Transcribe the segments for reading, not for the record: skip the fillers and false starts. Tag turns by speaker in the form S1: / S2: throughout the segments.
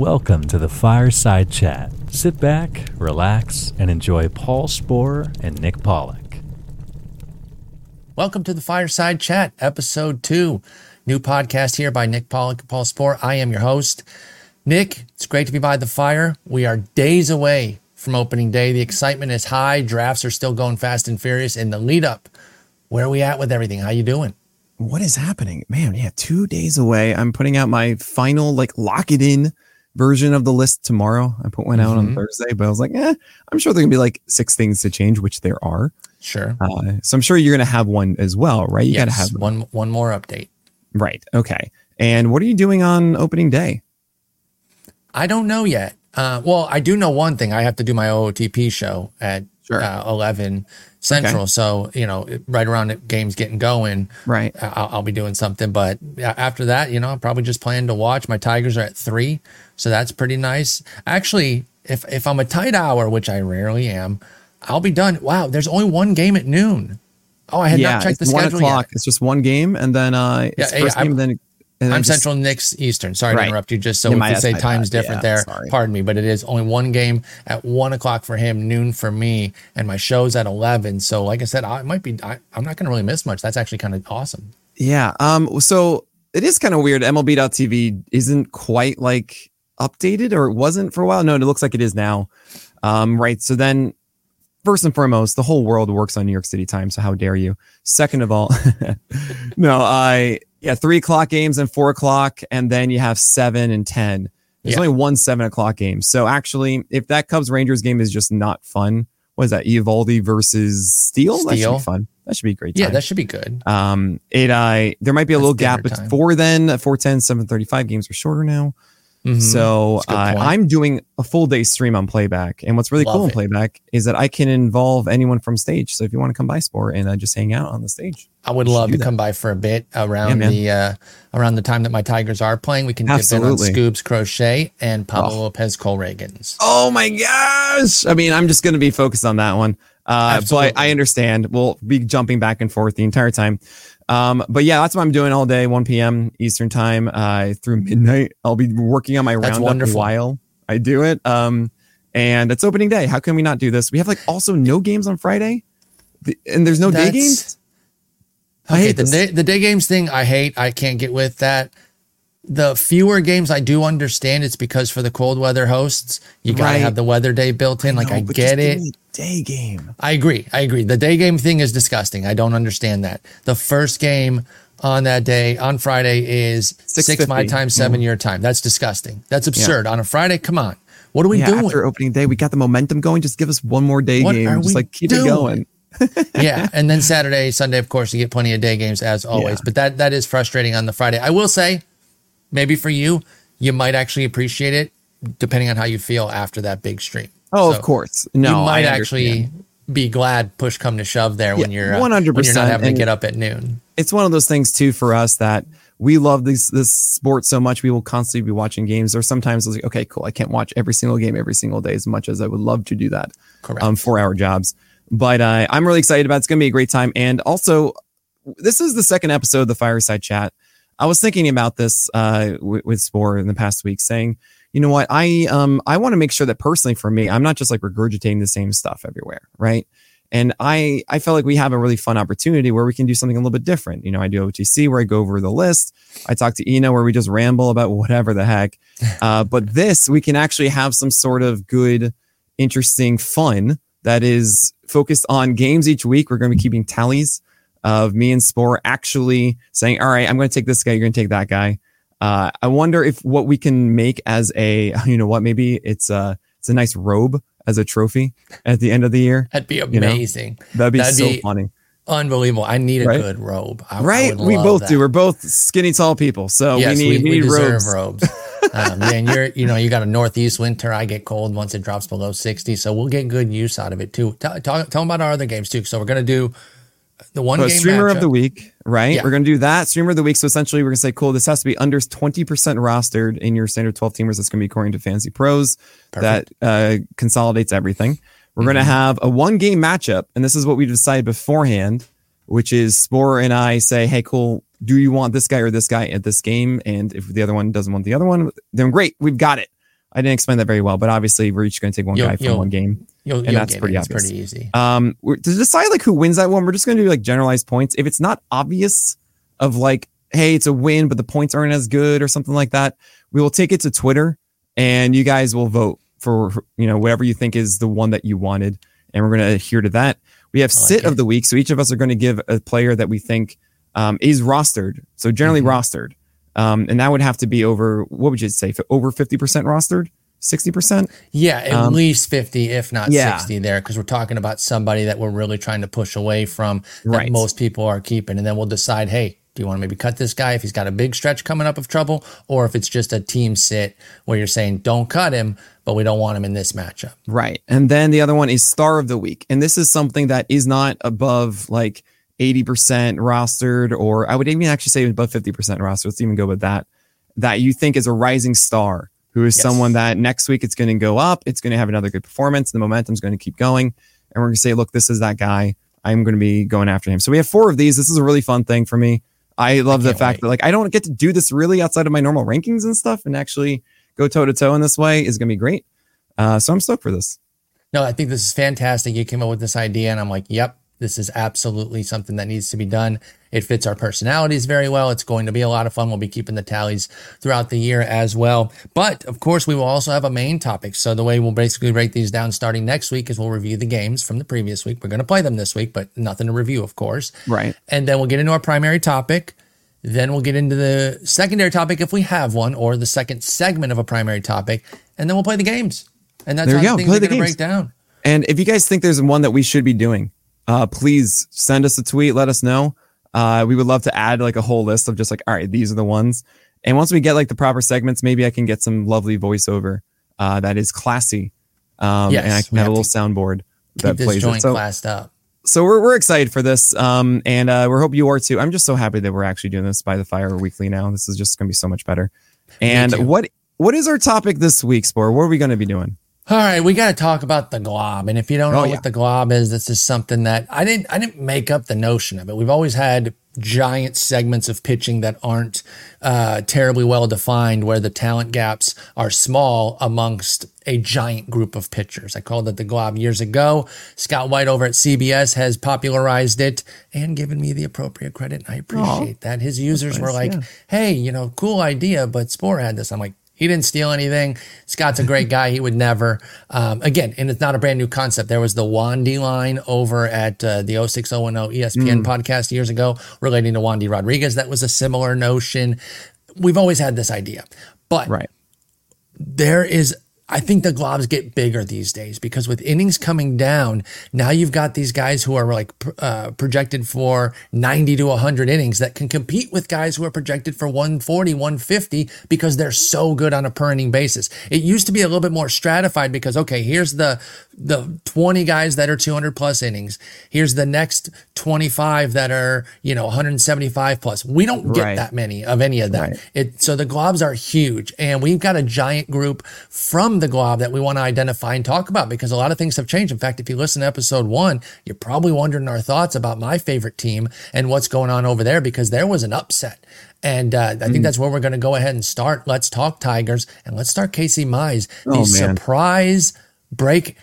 S1: Welcome to the Fireside Chat. Sit back, relax, and enjoy Paul Sporer and Nick Pollock.
S2: Welcome to the Fireside Chat, episode 2. New podcast here by Nick Pollock and Paul Sporer. I am your host. Nick, it's great to be by the fire. We are days away from opening day. The excitement is high. Drafts are still going fast and furious. In the lead up, where are we at with everything? How you doing?
S3: What is happening? Man, 2 days away. I'm putting out my final, lock it in version of the list tomorrow. I put one out on Thursday, but I was like, I'm sure there can be 6 things to change, which there are.
S2: Sure.
S3: So I'm sure you're going to have one as well, right? You got to have
S2: one more update.
S3: Right. Okay. And what are you doing on opening day?
S2: I don't know yet. Well, I do know one thing. I have to do my OOTP show at 11 Central. Okay. So, right around the game's getting going,
S3: right?
S2: I'll be doing something. But after that, I'll probably just plan to watch. My Tigers are at 3. So that's pretty nice. Actually, if I'm a tight hour, which I rarely am, I'll be done. Wow, there's only one game at noon. Oh, I had not checked the schedule yet.
S3: It's just one game, and then it's first game, then
S2: I'm Central, Nick's Eastern. Sorry to interrupt you. Just so we can say time's different there. Sorry. Pardon me, but it is only one game at 1 o'clock for him, noon for me, and my show's at 11. So, like I said, I'm not going to really miss much. That's actually kind of awesome.
S3: Yeah. So it is kind of weird. MLB.TV isn't quite updated, or it wasn't for a while. No, it looks like it is now. Right. So then, first and foremost, the whole world works on New York City time. So how dare you? Second of all, 3 o'clock games and 4 o'clock, and then you have 7 and 10. There's only one 7 o'clock game. So actually, if that Cubs Rangers game is just not fun, what is that? Eovaldi versus Steele? That should be fun. That should be a great time.
S2: Yeah, that should be good.
S3: There might be a little gap before then. 4:10, 7:35 games are shorter now. Mm-hmm. So I'm doing a full day stream on Playback, and what's really cool on Playback is that I can involve anyone from stage. So if you want to come by, Sport, and just hang out on the stage,
S2: I would love to come by for a bit around the time that my Tigers are playing. We can dip in on Scoob's Crochet and Pablo Lopez Colregan's.
S3: Oh my gosh! I mean, I'm just going to be focused on that one. But I understand. We'll be jumping back and forth the entire time. But yeah, that's what I'm doing all day, 1 p.m. Eastern time, through midnight. I'll be working on my roundup while I do it. And it's opening day. How can we not do this? We have also no games on Friday, and there's no day games.
S2: I hate the day games thing. I hate. I can't get with that. The fewer games I do understand. It's because for the cold weather hosts, you gotta have the weather day built in. I get it.
S3: Day game.
S2: I agree. The day game thing is disgusting. I don't understand that. The first game on that day, on Friday, is 6 my time, 7 your time. That's disgusting. That's absurd. On a Friday, come on. What are we doing?
S3: After opening day, we got the momentum going. Just give us one more day game. Just keep it going.
S2: Yeah. And then Saturday, Sunday, of course, you get plenty of day games as always. Yeah. But that is frustrating on the Friday. I will say, maybe for you, you might actually appreciate it depending on how you feel after that big stream.
S3: Oh, so of course. No,
S2: you might actually be glad push come to shove there when you're 100%, when you're not having to get up at noon.
S3: It's one of those things too for us that we love this sport so much. We will constantly be watching games. Or sometimes it's okay, cool. I can't watch every single game every single day as much as I would love to do that.
S2: Correct.
S3: 4-hour jobs. But I'm really excited about it. It's going to be a great time. And also, this is the second episode of the Fireside Chat. I was thinking about this with Spore in the past week, saying, you know what, I want to make sure that personally for me, I'm not just regurgitating the same stuff everywhere, right? And I felt like we have a really fun opportunity where we can do something a little bit different. I do OTC where I go over the list. I talk to Ina where we just ramble about whatever the heck. But this, we can actually have some sort of good, interesting fun that is focused on games each week. We're going to be keeping tallies of me and Spore actually saying, all right, I'm going to take this guy. You're going to take that guy. I wonder if what we can make as maybe it's a nice robe as a trophy at the end of the year.
S2: That'd be amazing.
S3: That'd be so funny.
S2: Unbelievable. I need a good robe.
S3: We both do. We're both skinny, tall people. So
S2: yes, we need
S3: robes.
S2: And you got a northeast winter. I get cold once it drops below 60. So we'll get good use out of it too. Tell them about our other games too. So we're going to do the one game
S3: streamer
S2: matchup
S3: of the week, right? Yeah. We're going to do that streamer of the week. So essentially we're going to say, cool, this has to be under 20% rostered in your standard 12 teamers. That's going to be according to Fantasy Pros.
S2: Perfect.
S3: That consolidates everything. We're going to have a 1 game matchup. And this is what we decided beforehand, which is Spore and I say, hey, cool, do you want this guy or this guy at this game? And if the other one doesn't want the other one, then great, we've got it. I didn't explain that very well, but obviously we're each going to take one guy from one game. And that's pretty obvious.
S2: It's pretty easy.
S3: To decide like who wins that one, we're just going to do like generalized points. If it's not obvious of like, hey, it's a win, but the points aren't as good or something like that, we will take it to Twitter and you guys will vote for, whatever you think is the one that you wanted. And we're going to adhere to that. We have sit of the week. So each of us are going to give a player that we think is rostered. So generally rostered. And that would have to be over, what would you say? Over 50% rostered? 60%?
S2: Yeah, at least 50, if not 60 there, because we're talking about somebody that we're really trying to push away from that most people are keeping. And then we'll decide, hey, do you want to maybe cut this guy if he's got a big stretch coming up of trouble? Or if it's just a team sit where you're saying, don't cut him, but we don't want him in this matchup.
S3: Right. And then the other one is star of the week. And this is something that is not above like 80% rostered, or I would even actually say above 50% rostered. Let's even go with that you think is a rising star, who is someone that next week it's going to go up. It's going to have another good performance. The momentum's going to keep going. And we're going to say, look, this is that guy. I'm going to be going after him. So we have 4 of these. This is a really fun thing for me. I love the fact that like I don't get to do this really outside of my normal rankings and stuff, and actually go toe to toe in this way is going to be great. So I'm stoked for this.
S2: No, I think this is fantastic. You came up with this idea and I'm like, yep, this is absolutely something that needs to be done. It fits our personalities very well. It's going to be a lot of fun. We'll be keeping the tallies throughout the year as well. But of course, we will also have a main topic. So the way we'll basically break these down starting next week is we'll review the games from the previous week. We're going to play them this week, but nothing to review, of course.
S3: Right.
S2: And then we'll get into our primary topic. Then we'll get into the secondary topic if we have one, or the second segment of a primary topic. And then we'll play the games. And that's how things are going to break down.
S3: And if you guys think there's one that we should be doing, please send us a tweet. Let us know. We would love to add like a whole list of just like, all right, these are the ones. And once we get like the proper segments, maybe I can get some lovely voiceover that is classy. And I can have a little soundboard that plays it. So
S2: classed up.
S3: So we're excited for this. And we hope you are too. I'm just so happy that we're actually doing this by the fire weekly now. This is just going to be so much better. And what is our topic this week, Spore? What are we going to be doing?
S2: All right, we got to talk about the glob. And if you don't know what the glob is, this is something that I didn't make up the notion of it. We've always had giant segments of pitching that aren't terribly well defined, where the talent gaps are small amongst a giant group of pitchers. I called it the glob years ago. Scott White over at CBS has popularized it and given me the appropriate credit. And I appreciate that. His users were like, hey, cool idea, but Spore had this. I'm like, he didn't steal anything. Scott's a great guy. He would never. Again, and it's not a brand new concept. There was the Wandy line over at the 06010 ESPN podcast years ago relating to Wandy Rodriguez. That was a similar notion. We've always had this idea. But I think the globs get bigger these days, because with innings coming down, now you've got these guys who are like projected for 90 to 100 innings that can compete with guys who are projected for 140, 150 because they're so good on a per inning basis. It used to be a little bit more stratified because, okay, here's the 20 guys that are 200 plus innings. Here's the next 25 that are, 175 plus. We don't get that many of any of that. So the globs are huge, and we've got a giant group from the glob that we want to identify and talk about, because a lot of things have changed. In fact, if you listen to episode 1, you're probably wondering our thoughts about my favorite team and what's going on over there, because there was an upset. And I think that's where we're going to go ahead and start. Let's talk Tigers, and let's start Casey Mize, the surprise break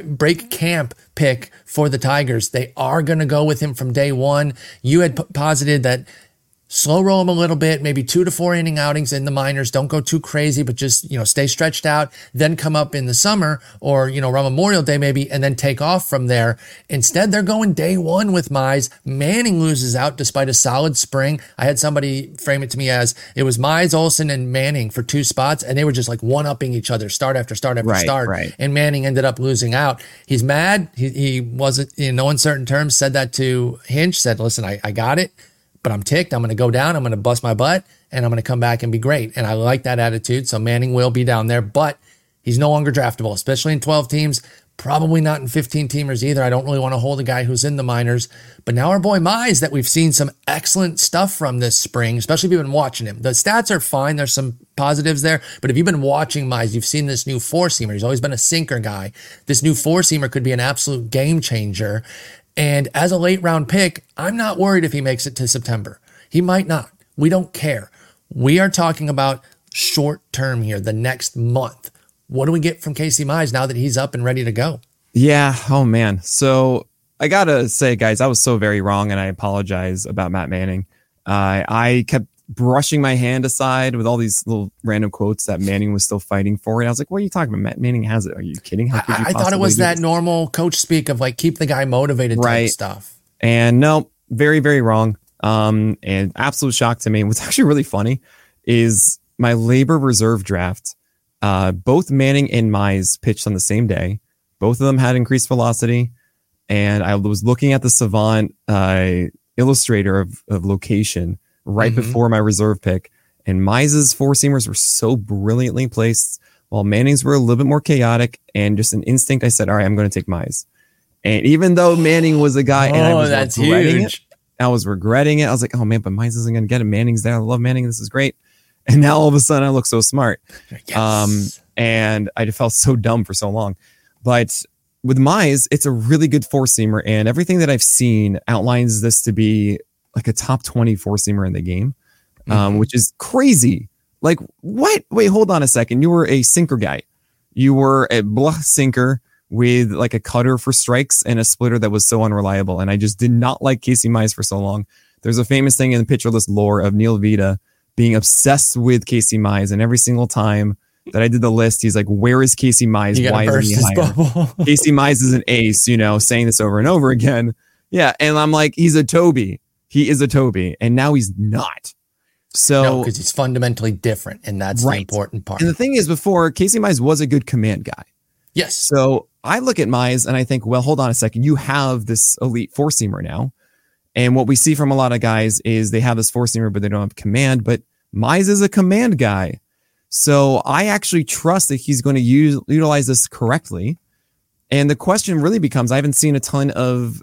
S2: camp pick for the Tigers. They are going to go with him from day one. You had posited that slow roll him a little bit, maybe 2 to 4 inning outings in the minors. Don't go too crazy, but just, stay stretched out, then come up in the summer or, around Memorial Day maybe, and then take off from there. Instead, they're going day one with Mize. Manning loses out despite a solid spring. I had somebody frame it to me as it was Mize, Olsen, and Manning for 2 spots, and they were just like one-upping each other, start after start after start. Right. And Manning ended up losing out. He's mad. He wasn't, in no uncertain terms, said that to Hinch, said, listen, I got it, but I'm ticked. I'm going to go down. I'm going to bust my butt, and I'm going to come back and be great. And I like that attitude. So Manning will be down there, but he's no longer draftable, especially in 12 teams. Probably not in 15 teamers either. I don't really want to hold a guy who's in the minors. But now our boy Mize, that we've seen some excellent stuff from this spring, especially if you've been watching him. The stats are fine. There's some positives there. But if you've been watching Mize, you've seen this new 4-seamer. He's always been a sinker guy. This new 4-seamer could be an absolute game changer. And as a late round pick, I'm not worried if he makes it to September. He might not. We don't care. We are talking about short term here, the next month. what do we get from Casey Mize now that he's up and ready to go?
S3: Yeah. Oh man. So I gotta say, guys, I was so very wrong, and I apologize about Matt Manning. I kept brushing my hand aside with all these little random quotes that Manning was still fighting for, and I was like, "What are you talking about? Matt Manning has it? Are you kidding? How could you
S2: I thought it was that
S3: this?
S2: normal coach speak of like keep the guy motivated type stuff."
S3: And no, very very wrong. And absolute shock to me. What's actually really funny is my labor reserve draft. Both Manning and Mize pitched on the same day. Both of them had increased velocity, and I was looking at the Savant illustrator of location right before my reserve pick, and Mize's four seamers were so brilliantly placed, while Manning's were a little bit more chaotic. And just an instinct, I said, "All right, I'm going to take Mize." And even though Manning was a guy, and I was regretting it, I was like, "Oh man, but Mize isn't going to get him. Manning's there. I love Manning. This is great." And now all of a sudden, I look so smart. Yes. And I just felt so dumb for so long. But with Mize, it's a really good four-seamer, and everything that I've seen outlines this to be like a top 20 four-seamer in the game, which is crazy. Like, what? Wait, hold on a second. You were a sinker guy. You were a blah sinker with like a cutter for strikes and a splitter that was so unreliable, and I just did not like Casey Mize for so long. There's a famous thing in the pitcher list lore of Neil Vita being obsessed with Casey Mize, and every single time that I did the list, he's like, "Where is Casey Mize? Why isn't he higher?" Casey Mize is an ace, saying this over and over again. Yeah, and I'm like, he's a Toby. He is a Toby, and now he's not. So
S2: because he's fundamentally different, and that's the important part.
S3: And the thing is, before, Casey Mize was a good command guy.
S2: Yes.
S3: So I look at Mize and I think, well, hold on a second. You have this elite four-seamer now. And what we see from a lot of guys is they have this four-seamer, but they don't have command. But Mize is a command guy. So I actually trust that he's going to utilize this correctly. And the question really becomes, I haven't seen a ton of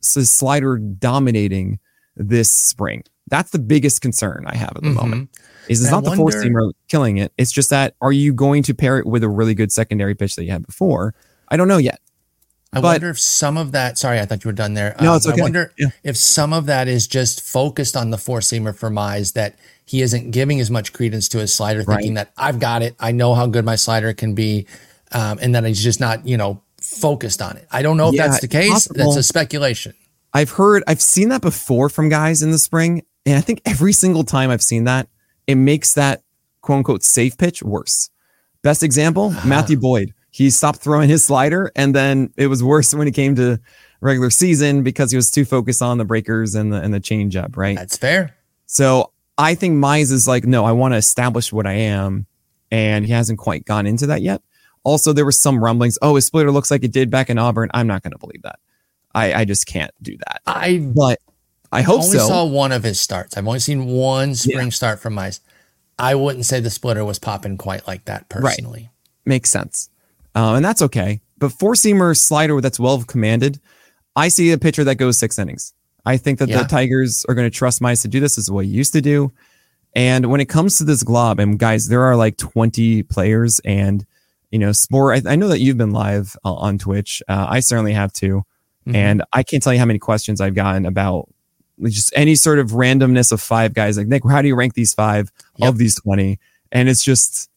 S3: slider dominating this spring. That's the biggest concern I have at the moment. It's not the four-seamer killing it. It's just that, are you going to pair it with a really good secondary pitch that you had before? I don't know yet.
S2: I wonder if some of that, sorry, I thought you were done there.
S3: No, it's okay.
S2: I wonder if some of that is just focused on the four-seamer for Mize, that he isn't giving as much credence to his slider, thinking that I've got it. I know how good my slider can be. And that he's just not, focused on it. I don't know if that's the case. Possible. That's a speculation.
S3: I've seen that before from guys in the spring. And I think every single time I've seen that, it makes that quote unquote safe pitch worse. Best example, Matthew Boyd. He stopped throwing his slider, and then it was worse when it came to regular season because he was too focused on the breakers and the changeup, right?
S2: That's fair.
S3: So I think Mize is like, no, I want to establish what I am, and he hasn't quite gone into that yet. Also, there were some rumblings. Oh, his splitter looks like it did back in Auburn. I'm not going to believe that. I just can't do that. But I hope so.
S2: I only saw one of his starts. I've only seen one spring start from Mize. I wouldn't say the splitter was popping quite like that personally.
S3: Right. Makes sense. And that's okay. But four-seamer slider that's well commanded, I see a pitcher that goes 6 innings. I think that the Tigers are going to trust Mize to do this. This is what he used to do. And when it comes to this glob, and guys, there are like 20 players, and Spore, I know that you've been live on Twitch. I certainly have too. And I can't tell you how many questions I've gotten about just any sort of randomness of 5 guys. Like, Nick, how do you rank these 5 of these 20? And it's just,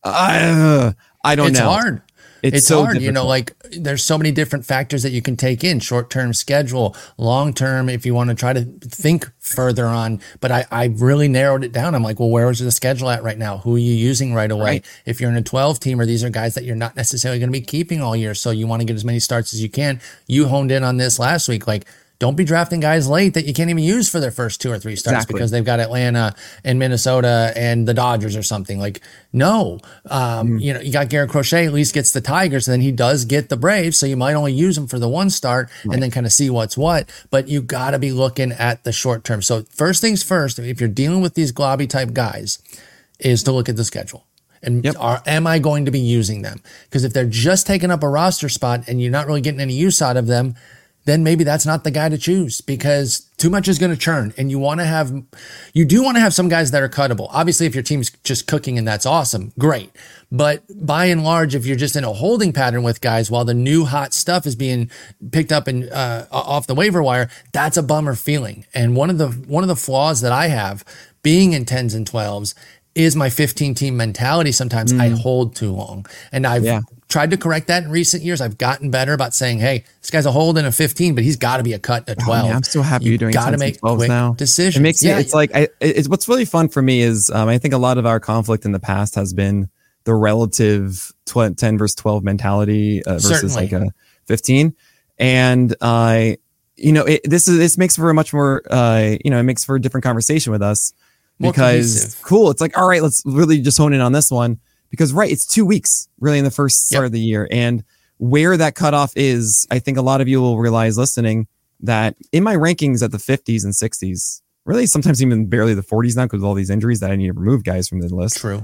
S3: I don't know.
S2: It's hard. It's
S3: so
S2: hard,
S3: difficult.
S2: like there's so many different factors that you can take in: short-term schedule, long-term, if you want to try to think further on. But I really narrowed it down. I'm like, well, where is the schedule at right now? Who are you using right away? Right. If you're in a 12-teamer, these are guys that you're not necessarily going to be keeping all year. So you want to get as many starts as you can. You honed in on this last week. Like, don't be drafting guys late that you can't even use for their first 2 or 3 starts because they've got Atlanta and Minnesota and the Dodgers or something. Like, no, you got Garrett Crochet, at least gets the Tigers, and then he does get the Braves. So you might only use him for the 1 start and then kind of see what's what. But you got to be looking at the short term. So first things first, if you're dealing with these globby type guys, is to look at the schedule. And am I going to be using them? Because if they're just taking up a roster spot and you're not really getting any use out of them, then maybe that's not the guy to choose, because too much is going to churn, and you do want to have some guys that are cuttable. Obviously, if your team's just cooking and that's awesome, great. But by and large, if you're just in a holding pattern with guys while the new hot stuff is being picked up and off the waiver wire, that's a bummer feeling. And one of the flaws that I have being in 10s and 12s is my 15 team mentality. Sometimes I hold too long, and I've tried to correct that in recent years. I've gotten better about saying, hey, this guy's a hold in a 15, but he's got to be a cut in a 12.
S3: I'm so happy you're doing
S2: got to make quick
S3: now.
S2: decisions.
S3: It makes it's like, it's what's really fun for me is I think a lot of our conflict in the past has been the relative 10 versus 12 mentality versus like a 15. And this makes for a much more, it makes for a different conversation with us
S2: more
S3: because
S2: cohesive.
S3: Cool. It's like, all right, let's really just hone in on this one because it's 2 weeks really in the first start of the year. And where that cutoff is, I think a lot of you will realize listening that in my rankings at the 50s and 60s, really sometimes even barely the 40s now because of all these injuries that I need to remove guys from the list.
S2: True.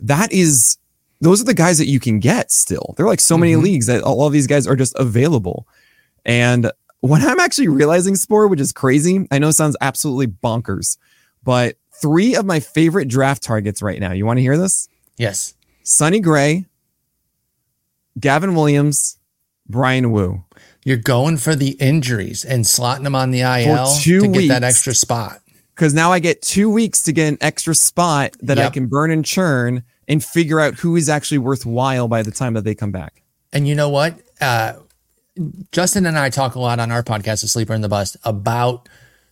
S3: Those are the guys that you can get still. There are like so many leagues that all of these guys are just available. And what I'm actually realizing, Spore, which is crazy, I know it sounds absolutely bonkers, but 3 of my favorite draft targets right now. You want to hear this?
S2: Yes.
S3: Sonny Gray, Gavin Williams, Brian Wu.
S2: You're going for the injuries and slotting them on the IL
S3: For 2
S2: to get that
S3: weeks.
S2: extra spot.
S3: Because now I get 2 weeks to get an extra spot that I can burn and churn and figure out who is actually worthwhile by the time that they come back.
S2: And you know what? Justin and I talk a lot on our podcast, The Sleeper and the Bust, about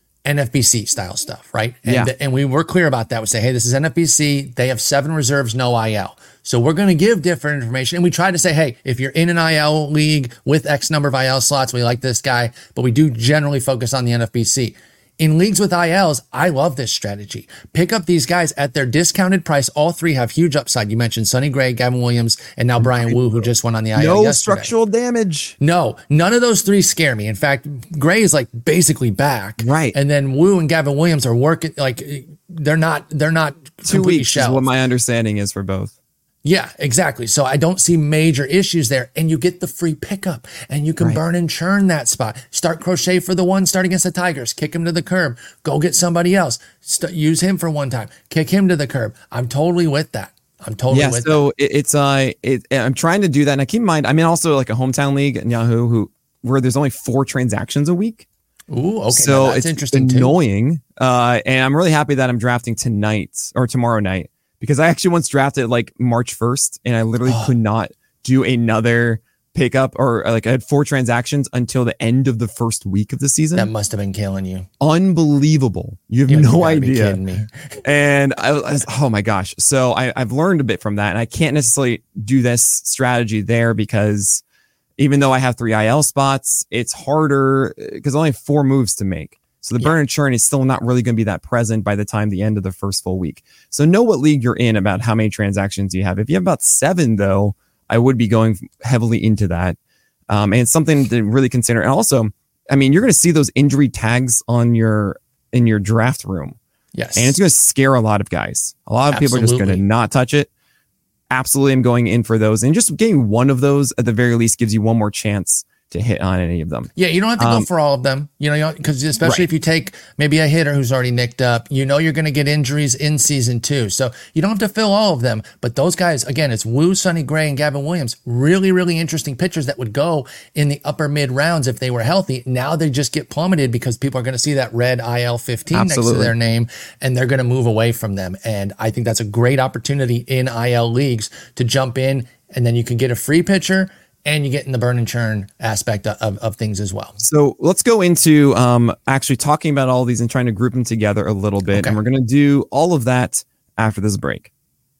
S2: NFBC style stuff, right? And we were clear about that. We say, hey, this is NFBC. They have 7 reserves, no IL. So we're going to give different information. And we try to say, hey, if you're in an IL league with X number of IL slots, we like this guy, but we do generally focus on the NFBC. In leagues with ILs, I love this strategy. Pick up these guys at their discounted price. All 3 have huge upside. You mentioned Sonny Gray, Gavin Williams, and now Brian Wu, who just went on the IL yesterday.
S3: No structural damage.
S2: No, none of those 3 scare me. In fact, Gray is like basically back.
S3: Right.
S2: And then Wu and Gavin Williams are working like they're not
S3: 2
S2: completely
S3: weeks
S2: shelved.
S3: is what my understanding is for both.
S2: Yeah, exactly. So I don't see major issues there. And you get the free pickup and you can burn and churn that spot. Start Crochet for the one, start against the Tigers, kick him to the curb, go get somebody else, use him for one time, kick him to the curb. I'm totally with that. I'm totally with that.
S3: I'm trying to do that. And I keep in mind, I'm in also like a hometown league in Yahoo where there's only 4 transactions a week.
S2: Ooh, okay.
S3: So
S2: that's
S3: it's
S2: interesting
S3: annoying. And I'm really happy that I'm drafting tonight or tomorrow night. Because I actually once drafted like March 1st and I literally could not do another pickup or like I had 4 transactions until the end of the first week of the season.
S2: That must have been killing you.
S3: Unbelievable. You have no idea.
S2: Be kidding me.
S3: And I was, oh my gosh. So I've learned a bit from that and I can't necessarily do this strategy there because even though I have 3 IL spots, it's harder because I only have 4 moves to make. So the burn and churn is still not really going to be that present by the time the end of the first full week. So know what league you're in about how many transactions you have. If you have about 7, though, I would be going heavily into that. And it's something to really consider. And also, I mean, you're going to see those injury tags in your draft room.
S2: Yes.
S3: And it's going to scare a lot of guys. A lot of people are just going to not touch it. Absolutely, I'm going in for those. And just getting one of those at the very least gives you one more chance to hit on any of them.
S2: Yeah, you don't have to go for all of them, because especially if you take maybe a hitter who's already nicked up, you're going to get injuries in season 2. So you don't have to fill all of them. But those guys, again, it's Wu, Sonny Gray, and Gavin Williams. Really, really interesting pitchers that would go in the upper mid rounds if they were healthy. Now they just get plummeted because people are going to see that red IL 15 next to their name and they're going to move away from them. And I think that's a great opportunity in IL leagues to jump in, and then you can get a free pitcher and you get in the burn and churn aspect of things as well.
S3: So let's go into actually talking about all these and trying to group them together a little bit. Okay. And we're going to do all of that after this break.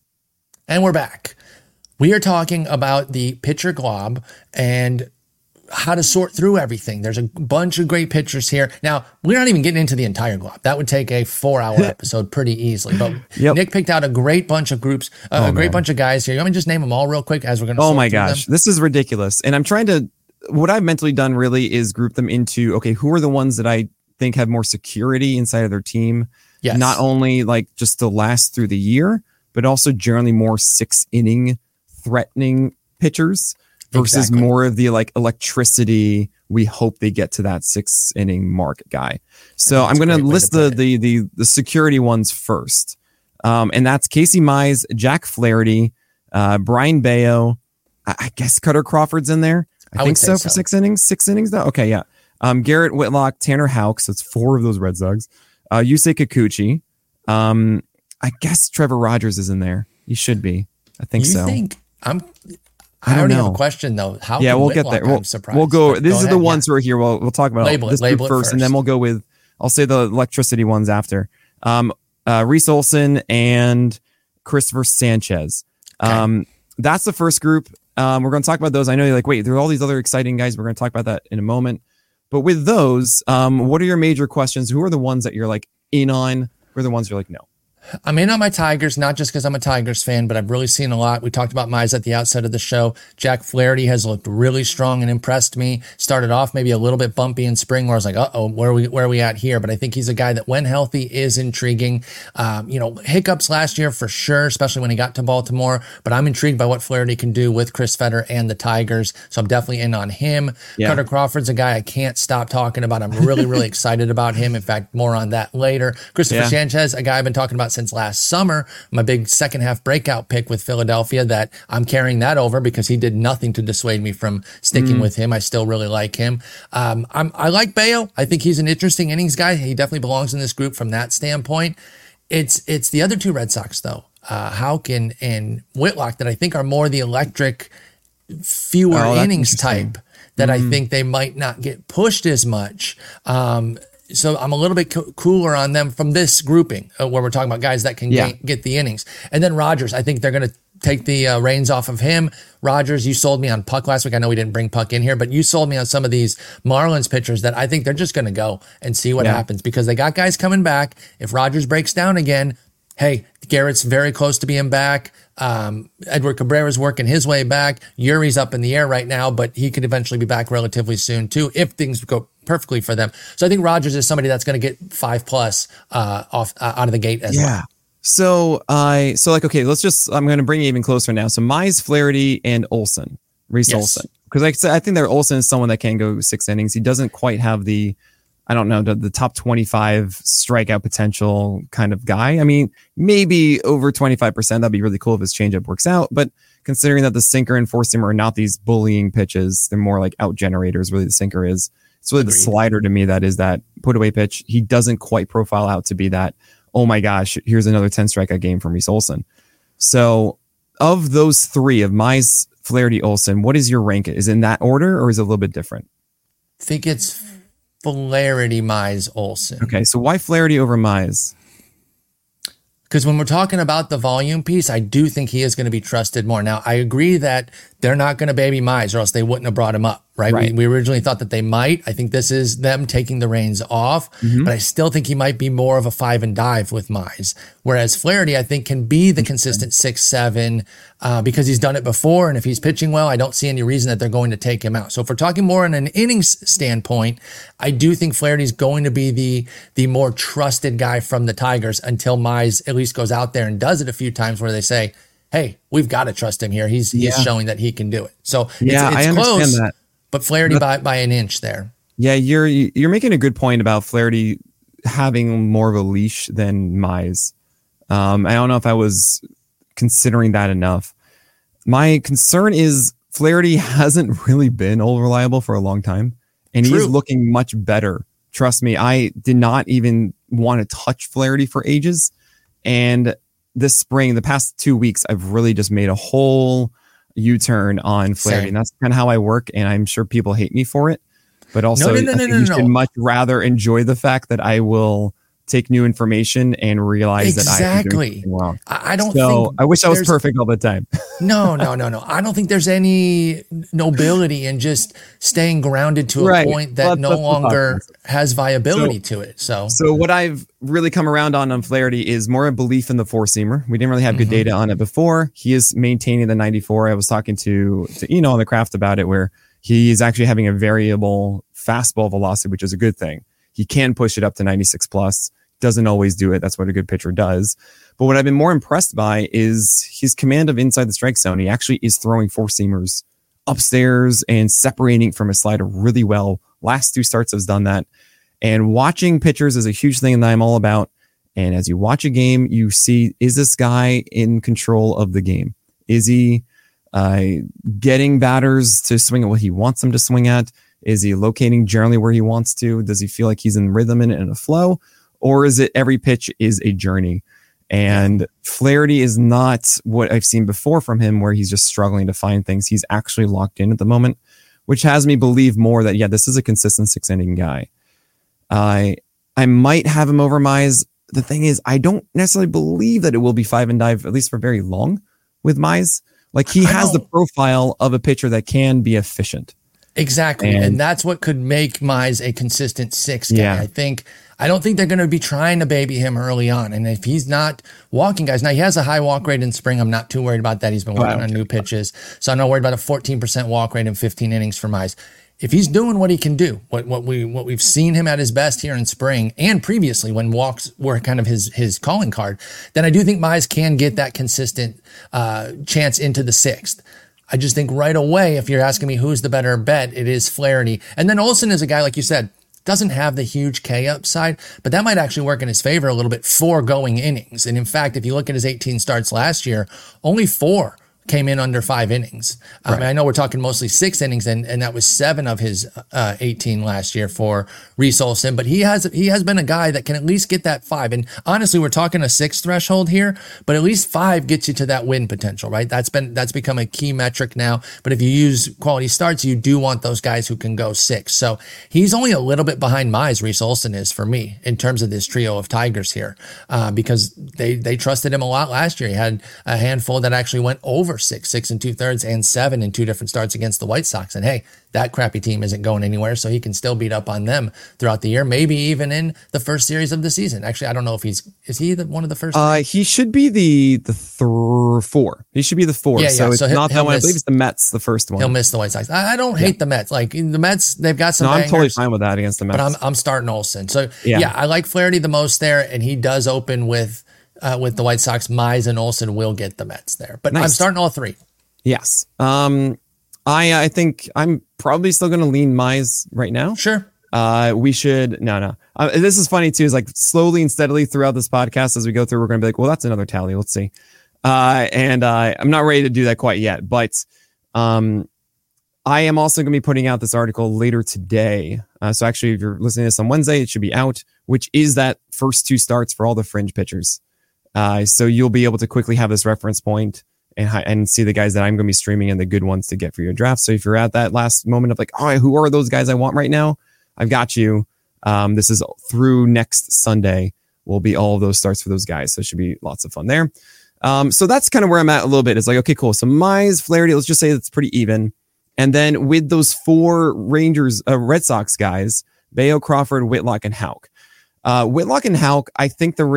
S2: And we're back. We are talking about the pitcher glob and how to sort through everything. There's a bunch of great pitchers here. Now, we're not even getting into the entire glob. That would take a 4-hour episode pretty easily. But Nick picked out a great bunch of groups, bunch of guys here. You want me to just name them all real quick as we're going to
S3: Oh my gosh, this is ridiculous. And I'm trying to, what I've mentally done really is group them into, okay, who are the ones that I think have more security inside of their team?
S2: Yes.
S3: Not only like just to last through the year, but also generally more 6-inning threatening pitchers. Versus more of the like electricity, we hope they get to that 6-inning mark guy. So I'm going to list the security ones first. And that's Casey Mize, Jack Flaherty, Brian Bayo. I guess Cutter Crawford's in there. I think so for 6 innings. 6 innings though? Okay, yeah. Garrett Whitlock, Tanner Houck. So it's 4 of those Red Sox. Yusei Kikuchi. I guess Trevor Rogers is in there. He should be. I think so.
S2: You think? I
S3: don't
S2: already
S3: know.
S2: have a question though.
S3: Yeah, we'll get there.
S2: I'm surprised.
S3: We'll go.
S2: But
S3: This is
S2: ahead,
S3: the ones who are here. We'll talk about
S2: Label
S3: this
S2: it
S3: group
S2: first.
S3: and then we'll go with. I'll say the electricity ones after. Reese Olson and Christopher Sanchez.
S2: Okay.
S3: That's the first group. We're going to talk about those. I know you're like, wait, there are all these other exciting guys. We're going to talk about that in a moment. But with those, what are your major questions? Who are the ones that you're like in on? Who are the ones you're like, no?
S2: I'm in on my Tigers, not just because I'm a Tigers fan, but I've really seen a lot. We talked about Mize at the outset of the show. Jack Flaherty has looked really strong and impressed me. Started off maybe a little bit bumpy in spring where I was like, where are we at here? But I think he's a guy that when healthy is intriguing. Hiccups last year for sure, especially when he got to Baltimore. But I'm intrigued by what Flaherty can do with Chris Fetter and the Tigers. So I'm definitely in on him. Yeah. Carter Crawford's a guy I can't stop talking about. I'm really, really excited about him. In fact, more on that later. Christopher Sanchez, a guy I've been talking about since last summer, my big second half breakout pick with Philadelphia, that I'm carrying that over because he did nothing to dissuade me from sticking with him. I still really like him. I like Bayo. I think he's an interesting innings guy. He definitely belongs in this group from that standpoint. It's the other two Red Sox though, Houck and Whitlock, that I think are more the electric, fewer innings type, that I think they might not get pushed as much. So I'm a little bit cooler on them from this grouping where we're talking about guys that can get the innings. And then Rogers, I think they're going to take the reins off of him. Rogers, you sold me on Puck last week. I know we didn't bring Puck in here, but you sold me on some of these Marlins pitchers that I think they're just going to go and see what happens because they got guys coming back. If Rogers breaks down again, hey, Garrett's very close to being back. Edward Cabrera's working his way back. Yuri's up in the air right now, but he could eventually be back relatively soon too if things go perfectly for them. So I think Rogers is somebody that's going to get 5+ off out of the gate as well.
S3: So okay, I'm going to bring you even closer now. So Mize, Flaherty, and Olson, Reese Olson, because like I said, I think that Olson is someone that can go 6 innings. He doesn't quite have the top 25 strikeout potential kind of guy. I mean, maybe over 25%. That'd be really cool if his changeup works out. But considering that the sinker and four-seamer are not these bullying pitches, they're more like out generators. Really, the sinker is. It's really the slider to me that is that put away pitch. He doesn't quite profile out to be that, oh my gosh, here's another 10 strikeout game from Reese Olson. So of those three, of Mize, Flaherty, Olson, what is your rank? Is it in that order or is it a little bit different?
S2: I think it's Flaherty, Mize, Olson.
S3: Okay, so why Flaherty over Mize?
S2: Because when we're talking about the volume piece, I do think he is going to be trusted more. Now, I agree that they're not going to baby Mize or else they wouldn't have brought him up, right? We originally thought that they might. I think this is them taking the reins off, but I still think he might be more of a 5 and dive with Mize. Whereas Flaherty, I think, can be the consistent 6-7 because he's done it before. And if he's pitching well, I don't see any reason that they're going to take him out. So if we're talking more on an innings standpoint, I do think Flaherty's going to be the more trusted guy from the Tigers until Mize at least goes out there and does it a few times where they say, hey, we've got to trust him here. He's showing that he can do it. So it's
S3: I understand
S2: close,
S3: that.
S2: But Flaherty by an inch there.
S3: Yeah, you're making a good point about Flaherty having more of a leash than Mize. I don't know if I was considering that enough. My concern is Flaherty hasn't really been all reliable for a long time, and he's looking much better. Trust me, I did not even want to touch Flaherty for ages, and this spring, the past 2 weeks, I've really just made a whole U-turn on Flaherty. And that's kind of how I work. And I'm sure people hate me for it. But also, you should much rather enjoy the fact that I will take new information and realize that I'm doing something wrong.
S2: I don't think
S3: I wish I was perfect all the time.
S2: No. I don't think there's any nobility in just staying grounded to a point that no longer has viability to it. So
S3: what I've really come around on Flaherty is more a belief in the four-seamer. We didn't really have good data on it before. He is maintaining the 94. I was talking to Eno on the craft about it, where he is actually having a variable fastball velocity, which is a good thing. He can push it up to 96 plus. Doesn't always do it. That's what a good pitcher does. But what I've been more impressed by is his command of inside the strike zone. He actually is throwing four-seamers upstairs and separating from his slider really well. Last 2 starts has done that. And watching pitchers is a huge thing that I'm all about. And as you watch a game, you see, is this guy in control of the game? Is he getting batters to swing at what he wants them to swing at? Is he locating generally where he wants to? Does he feel like he's in rhythm and in a flow? Or is it every pitch is a journey? And Flaherty is not what I've seen before from him, where he's just struggling to find things. He's actually locked in at the moment, which has me believe more that, this is a consistent 6-inning guy. I might have him over Mize. The thing is, I don't necessarily believe that it will be 5 and dive, at least for very long, with Mize. Like, he has the profile of a pitcher that can be efficient.
S2: Exactly. And that's what could make Mize a consistent 6 guy. I don't think they're going to be trying to baby him early on. And if he's not walking guys, now he has a high walk rate in spring. I'm not too worried about that. He's been working on new pitches. So I'm not worried about a 14% walk rate in 15 innings for Mize. If he's doing what he can do, what we've seen him at his best here in spring and previously when walks were kind of his calling card, then I do think Mize can get that consistent chance into the 6th. I just think right away, if you're asking me who's the better bet, it is Flaherty. And then Olson is a guy, like you said, doesn't have the huge K upside, but that might actually work in his favor a little bit for going innings. And in fact, if you look at his 18 starts last year, only 4 came in under 5 innings. Right. I know we're talking mostly 6 innings, and that was 7 of his 18 last year for Reese Olson. But he has been a guy that can at least get that 5. And honestly, we're talking a 6 threshold here, but at least 5 gets you to that win potential, right? That's become a key metric now. But if you use quality starts, you do want those guys who can go 6. So he's only a little bit behind Mize, Reese Olson is, for me, in terms of this trio of Tigers here, because they trusted him a lot last year. He had a handful that actually went over 6 and 2/3, and 7 in 2 different starts against the White Sox. And hey, that crappy team isn't going anywhere, so he can still beat up on them throughout the year, maybe even in the first series of the season. Actually, I don't know if is he one of the first?
S3: He should be the 4. He should be the 4. So it's not that one. I believe it's the Mets, the first one.
S2: He'll miss the White Sox. I don't hate the Mets. Like the Mets, they've got some.
S3: No,
S2: bangers,
S3: I'm totally fine with that against the Mets.
S2: But I'm starting Olson. So I like Flaherty the most there, and he does open with the White Sox. Mize and Olson will get the Mets there, but nice. I'm starting all 3.
S3: Yes. I think I'm probably still going to lean Mize right now.
S2: Sure.
S3: We should. No. This is funny too. Is like slowly and steadily throughout this podcast as we go through, we're going to be like, well, that's another tally. Let's see. And I'm not ready to do that quite yet, but I am also going to be putting out this article later today. So actually, if you're listening to this on Wednesday, it should be out, which is that first 2 starts for all the fringe pitchers. So you'll be able to quickly have this reference point and see the guys that I'm going to be streaming and the good ones to get for your draft. So if you're at that last moment of like, oh, who are those guys I want right now? I've got you. This is through next Sunday will be all of those starts for those guys. So it should be lots of fun there. So that's kind of where I'm at a little bit. It's like, okay, cool. So Mize, Flaherty, let's just say it's pretty even. And then with those 4 Red Sox guys, Bayo, Crawford, Whitlock, and Houck. Whitlock and Houck, I think the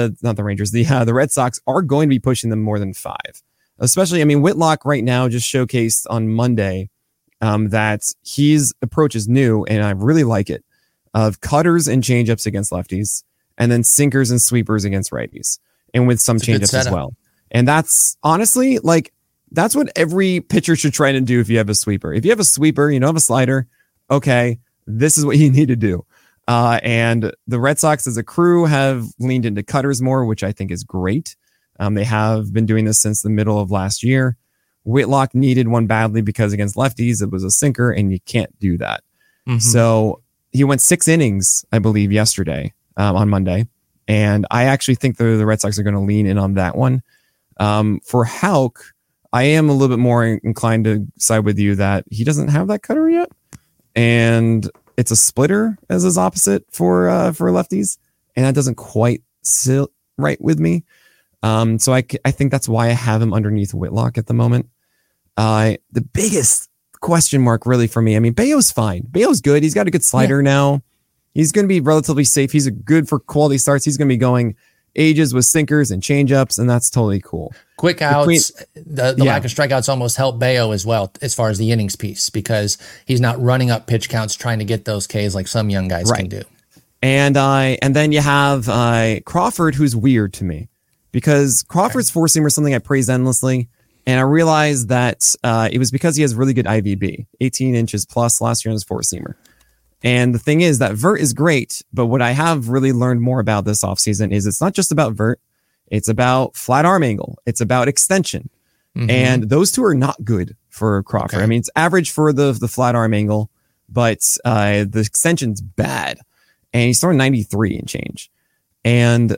S3: Red Sox are going to be pushing them more than 5. Especially, Whitlock right now just showcased on Monday that his approach is new, and I really like it, of cutters and changeups against lefties, and then sinkers and sweepers against righties, and with some changeups as well. And that's honestly, that's what every pitcher should try to do if you have a sweeper. If you have a sweeper, you don't have a slider, okay, this is what you need to do. And the Red Sox as a crew have leaned into cutters more, which I think is great. They have been doing this since the middle of last year. Whitlock needed one badly because against lefties, it was a sinker, and you can't do that. Mm-hmm. So he went 6 innings, I believe, yesterday on Monday. And I actually think the Red Sox are going to lean in on that one. For Houck, I am a little bit more inclined to side with you that he doesn't have that cutter yet. And it's a splitter as his opposite for lefties. And that doesn't quite sit right with me. So I think that's why I have him underneath Whitlock at the moment. The biggest question mark really for me, Bayo's fine. Bayo's good. He's got a good slider now. He's going to be relatively safe. He's good for quality starts. He's going to be going ages with sinkers and changeups, and that's totally cool.
S2: Quick outs, the lack of strikeouts almost helped Bayo as well as far as the innings piece, because he's not running up pitch counts trying to get those Ks like some young guys can do. And
S3: then you have Crawford, who's weird to me. Because Crawford's four seamer is something I praised endlessly, and I realized that it was because he has really good IVB, 18 inches plus last year on his four seamer. And the thing is that vert is great, but what I have really learned more about this offseason is it's not just about vert, it's about flat arm angle, it's about extension, and those two are not good for Crawford. Okay. It's average for the flat arm angle, but the extension's bad, and he's throwing 93 and change, and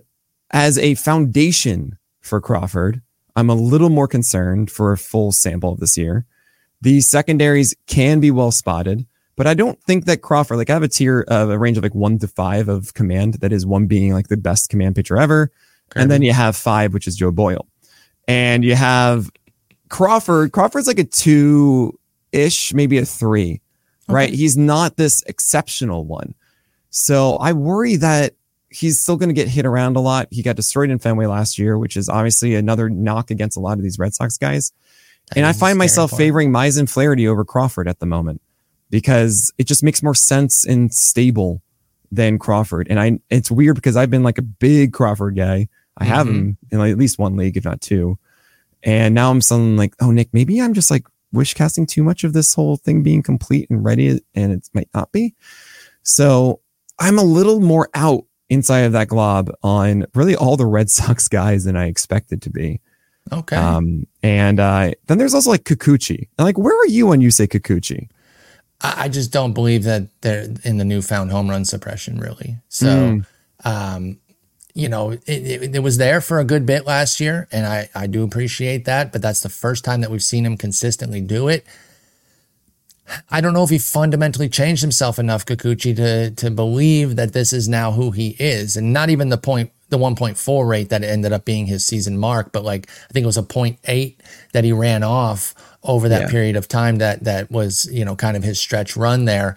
S3: as a foundation for Crawford, I'm a little more concerned for a full sample of this year. The secondaries can be well spotted, but I don't think that Crawford, like I have a tier of a range of like 1 to 5 of command. That is 1 being like the best command pitcher ever. Kirby. And then you have 5, which is Joe Boyle. And you have Crawford. Crawford's like a 2-ish, maybe a 3, right? He's not this exceptional one. So I worry that he's still going to get hit around a lot. He got destroyed in Fenway last year, which is obviously another knock against a lot of these Red Sox guys. And I find myself favoring Mize and Flaherty over Crawford at the moment because it just makes more sense and stable than Crawford. And it's weird because I've been like a big Crawford guy. I have him in like at least 1 league, if not 2. And now I'm something like, oh, Nick, maybe I'm just like wish casting too much of this whole thing being complete and ready, and it might not be. So I'm a little more out inside of that glob on really all the Red Sox guys than I expected to be.
S2: Okay.
S3: And then there's also like Kikuchi. And like, where are you when you say Kikuchi?
S2: I just don't believe that they're in the newfound home run suppression, really. So, you know, it was there for a good bit last year, and I do appreciate that, but that's the first time that we've seen him consistently do it. I don't know if he fundamentally changed himself enough, Kikuchi, to believe that this is now who he is, and not even the 1.4 rate that ended up being his season mark, but like I think it was a 0.8 that he ran off over that period of time that was, you know, kind of his stretch run there.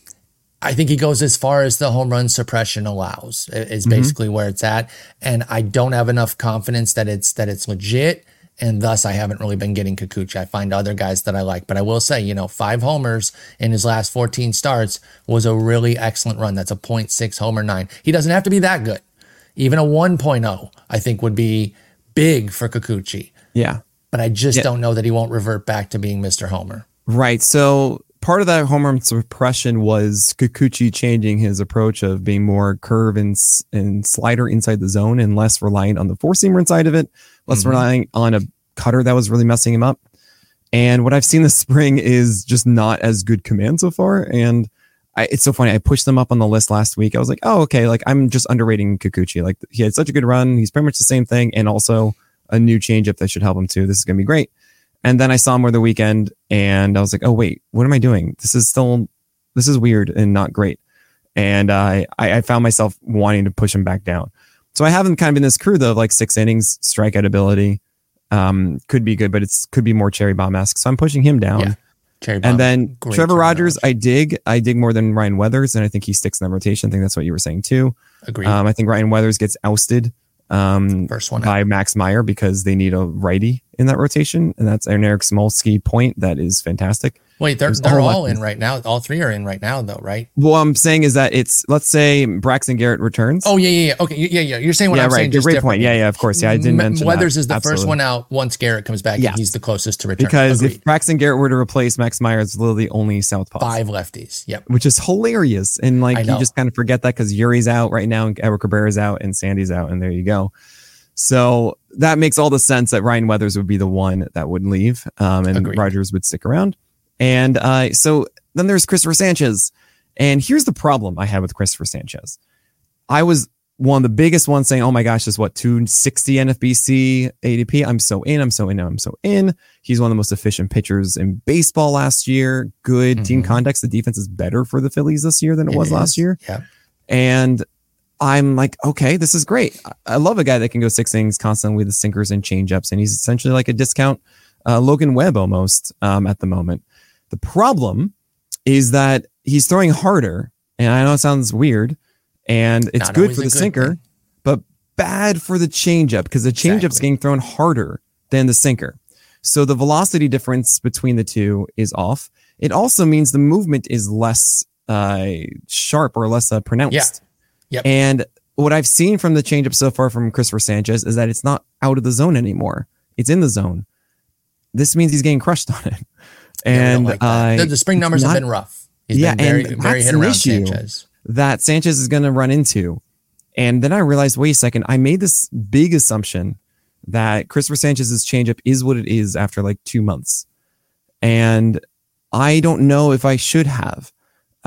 S2: I think he goes as far as the home run suppression allows, is basically where it's at. And I don't have enough confidence that it's legit. And thus I haven't really been getting Kikuchi. I find other guys that I like, but I will say, you know, 5 homers in his last 14 starts was a really excellent run. That's a 0.6 homer 9. He doesn't have to be that good. Even a 1.0, I think would be big for Kikuchi.
S3: Yeah.
S2: But I just don't know that he won't revert back to being Mr. Homer.
S3: Right. So part of that home run suppression was Kikuchi changing his approach of being more curve and slider inside the zone and less reliant on the 4-seamer inside of it, less relying on a cutter that was really messing him up. And what I've seen this spring is just not as good command so far. And it's so funny. I pushed them up on the list last week. I was like, oh, okay. Like I'm just underrating Kikuchi. Like he had such a good run. He's pretty much the same thing. And also a new changeup that should help him too. This is going to be great. And then I saw him over the weekend and I was like, oh, wait, what am I doing? This is weird and not great. And I found myself wanting to push him back down. So I haven't kind of been this crew though, of like 6 innings, strikeout ability. Could be good, but could be more Cherry Bomb-esque. So I'm pushing him down. Yeah. Cherry Bomb. And then Trevor Rogers, I dig more than Ryan Weathers. And I think he sticks in the rotation. I think that's what you were saying too.
S2: Agreed.
S3: I think Ryan Weathers gets ousted
S2: first one
S3: by Max Meyer because they need a righty in that rotation, and that's an Eric Smolsky point that is fantastic.
S2: Wait, they're all in right now. All 3 are in right now, though, right?
S3: Well, I'm saying is that it's, let's say Braxton Garrett returns.
S2: Oh yeah. Okay, yeah. You're saying what I'm saying.
S3: Great point. Yeah, of course. Yeah, I didn't mention
S2: Weathers
S3: that.
S2: is the first one out once Garrett comes back. Yes. And he's the closest to return.
S3: Because if Braxton Garrett were to replace Max Meyer, it's literally the only southpaw.
S2: 5 lefties. Yep.
S3: Which is hilarious, and like you just kind of forget that because Yuri's out right now, and Edward Cabrera's out, and Sandy's out, and there you go. So that makes all the sense that Ryan Weathers would be the one that would leave, and Agreed. Rogers would stick around. And so then there's Christopher Sanchez. And here's the problem I had with Christopher Sanchez. I was one of the biggest ones saying, oh my gosh, this is what, 260 NFBC ADP. I'm so in. He's one of the most efficient pitchers in baseball last year. Good team context. The defense is better for the Phillies this year than it was last year.
S2: Yeah.
S3: And I'm like, okay, this is great. I love a guy that can go 6 innings constantly with the sinkers and changeups. And he's essentially like a discount Logan Webb almost at the moment. The problem is that he's throwing harder. And I know it sounds weird. And it's good for the sinker, but bad for the changeup because the changeup's getting thrown harder than the sinker. So the velocity difference between the two is off. It also means the movement is less sharp or less pronounced.
S2: Yeah. Yep.
S3: And what I've seen from the changeup so far from Christopher Sanchez is that it's not out of the zone anymore. It's in the zone. This means he's getting crushed on it. And
S2: the spring numbers have been rough. He's been very hit around Sanchez.
S3: That Sanchez is going to run into. And then I realized, wait a second, I made this big assumption that Christopher Sanchez's changeup is what it is after like 2 months. And I don't know if I should have.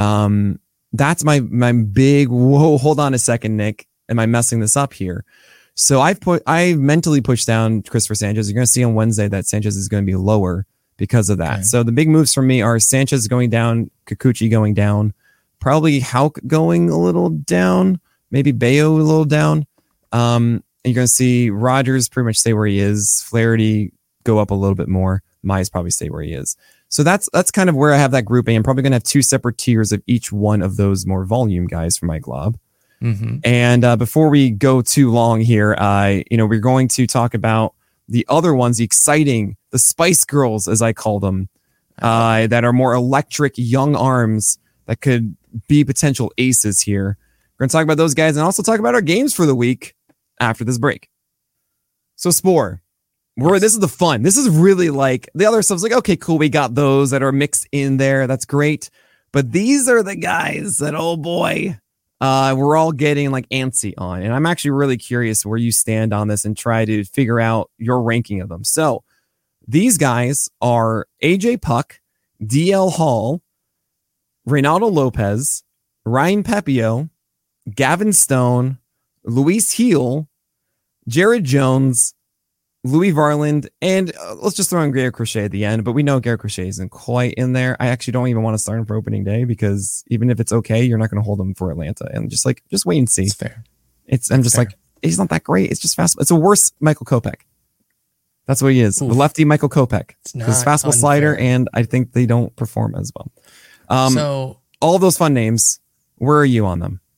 S3: That's my big, whoa, hold on a second, Nick. Am I messing this up here? So I mentally pushed down Christopher Sanchez. You're going to see on Wednesday that Sanchez is going to be lower because of that.
S2: Okay.
S3: So the big moves for me are Sanchez going down, Kikuchi going down, probably Houck going a little down, maybe Bayo a little down. And you're going to see Rogers pretty much stay where he is. Flaherty go up a little bit more. Mize probably stay where he is. So that's kind of where I have that grouping. I'm probably going to have 2 separate tiers of each one of those more volume guys for my glob.
S2: Mm-hmm.
S3: And before we go too long here, we're going to talk about the other ones, the exciting, the Spice Girls, as I call them, that are more electric young arms that could be potential aces here. We're going to talk about those guys and also talk about our games for the week after this break. So Spore, this is the fun. This is really like the other stuff's like, okay, cool. We got those that are mixed in there. That's great. But these are the guys that, oh boy, we're all getting like antsy on. And I'm actually really curious where you stand on this and try to figure out your ranking of them. So these guys are AJ Puck, DL Hall, Reynaldo Lopez, Ryan Pepio, Gavin Stone, Luis Heel, Jared Jones, Louis Varland, and let's just throw in Garrett Crochet at the end, but we know Garrett Crochet isn't quite in there. I actually don't even want to start him for opening day because even if it's okay, you're not going to hold him for Atlanta, and just wait and see.
S2: It's fair.
S3: I'm just fair. Like, he's not that great. It's just fast. It's a worse Michael Kopech. That's what he is.
S2: Oof.
S3: The lefty Michael Kopech. His fastball slider, and I think they don't perform as well. So all of those fun names, where are you on them?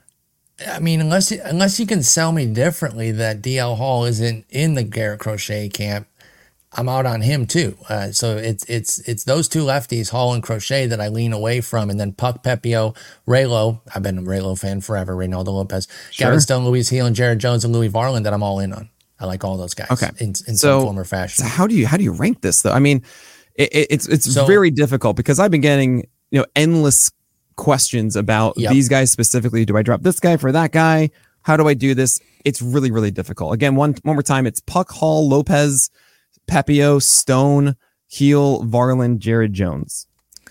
S2: I mean, unless you can sell me differently that DL Hall isn't in the Garrett Crochet camp, I'm out on him too. So it's those 2 lefties, Hall and Crochet, that I lean away from, and then Puck, Pepio, Raylo. I've been a Raylo fan forever. Reynaldo Lopez, sure. Gavin Stone, Luis Heel, and Jared Jones and Louis Varland that I'm all in on. I like all those guys.
S3: Okay.
S2: in some form or fashion.
S3: So how do you rank this though? I mean, it's very difficult because I've been getting endless questions about these guys specifically. Do I drop this guy for that guy? How do I do this? It's really, really difficult. Again, one more time, it's Puck, Hall, Lopez, Pepio, Stone, Heel, Varland, Jared Jones.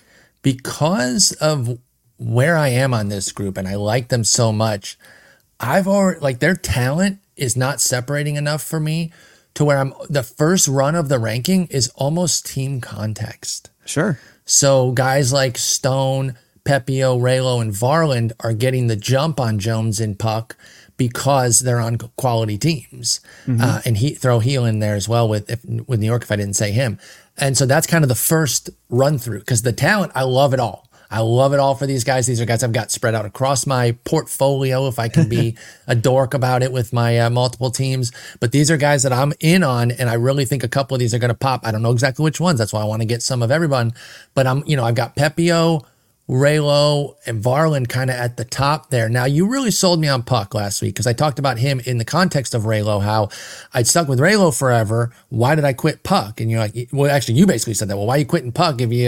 S2: Because of where I am on this group and I like them so much, I've already their talent is not separating enough for me to where the first run of the ranking is almost team context.
S3: Sure.
S2: So guys like Stone, Pepio, Raylo, and Varland are getting the jump on Jones and Puck because they're on quality teams. Mm-hmm. And throw Heel in there as well with New York, if I didn't say him. And so that's kind of the first run through, because the talent, I love it all. I love it all for these guys. These are guys I've got spread out across my portfolio, if I can be a dork about it with my multiple teams. But these are guys that I'm in on, and I really think a couple of these are going to pop. I don't know exactly which ones. That's why I want to get some of everyone. But I've got Pepio, Raylo, and Varland kind of at the top there. Now, you really sold me on Puck last week because I talked about him in the context of Raylo, how I'd stuck with Raylo forever. Why did I quit Puck? And you're like, well, actually, you basically said that. Well, why are you quitting Puck if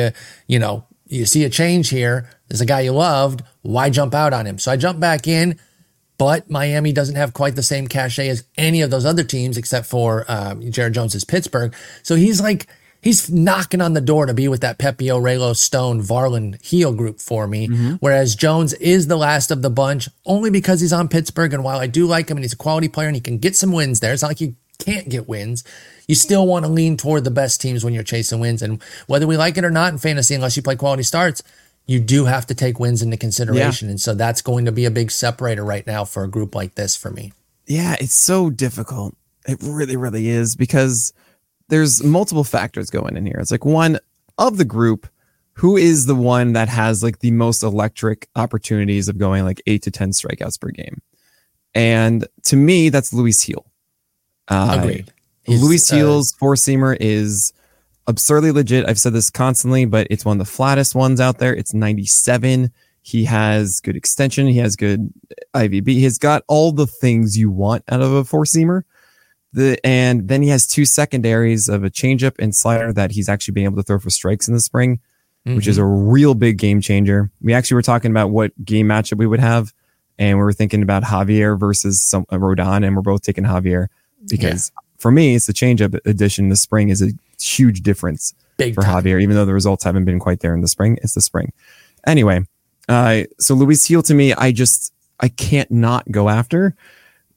S2: you see a change here? There's a guy you loved. Why jump out on him? So I jumped back in, but Miami doesn't have quite the same cachet as any of those other teams except for Jared Jones's Pittsburgh. So he's knocking on the door to be with that Pepio, Raylo, Stone, Varland, Heel group for me. Mm-hmm. Whereas Jones is the last of the bunch only because he's on Pittsburgh. And while I do like him and he's a quality player and he can get some wins there, it's not like you can't get wins. You still want to lean toward the best teams when you're chasing wins. And whether we like it or not in fantasy, unless you play quality starts, you do have to take wins into consideration. Yeah. And so that's going to be a big separator right now for a group like this for me.
S3: Yeah, it's so difficult. It really, really is, because there's multiple factors going in here. It's like, one, of the group, who is the one that has like the most electric opportunities of going like 8 to 10 strikeouts per game? And to me, that's Luis Heel.
S2: Agreed.
S3: Luis Heel's four-seamer is absurdly legit. I've said this constantly, but it's one of the flattest ones out there. It's 97. He has good extension. He has good IVB. He's got all the things you want out of a four-seamer. And then he has 2 secondaries of a changeup and slider that he's actually been able to throw for strikes in the spring, which is a real big game changer. We actually were talking about what game matchup we would have, and we were thinking about Javier versus Rodon, and we're both taking Javier because for me, it's the changeup addition in the spring is a huge difference for Javier, even though the results haven't been quite there in the spring. It's the spring. Anyway, so Luis Heel to me, I can't not go after.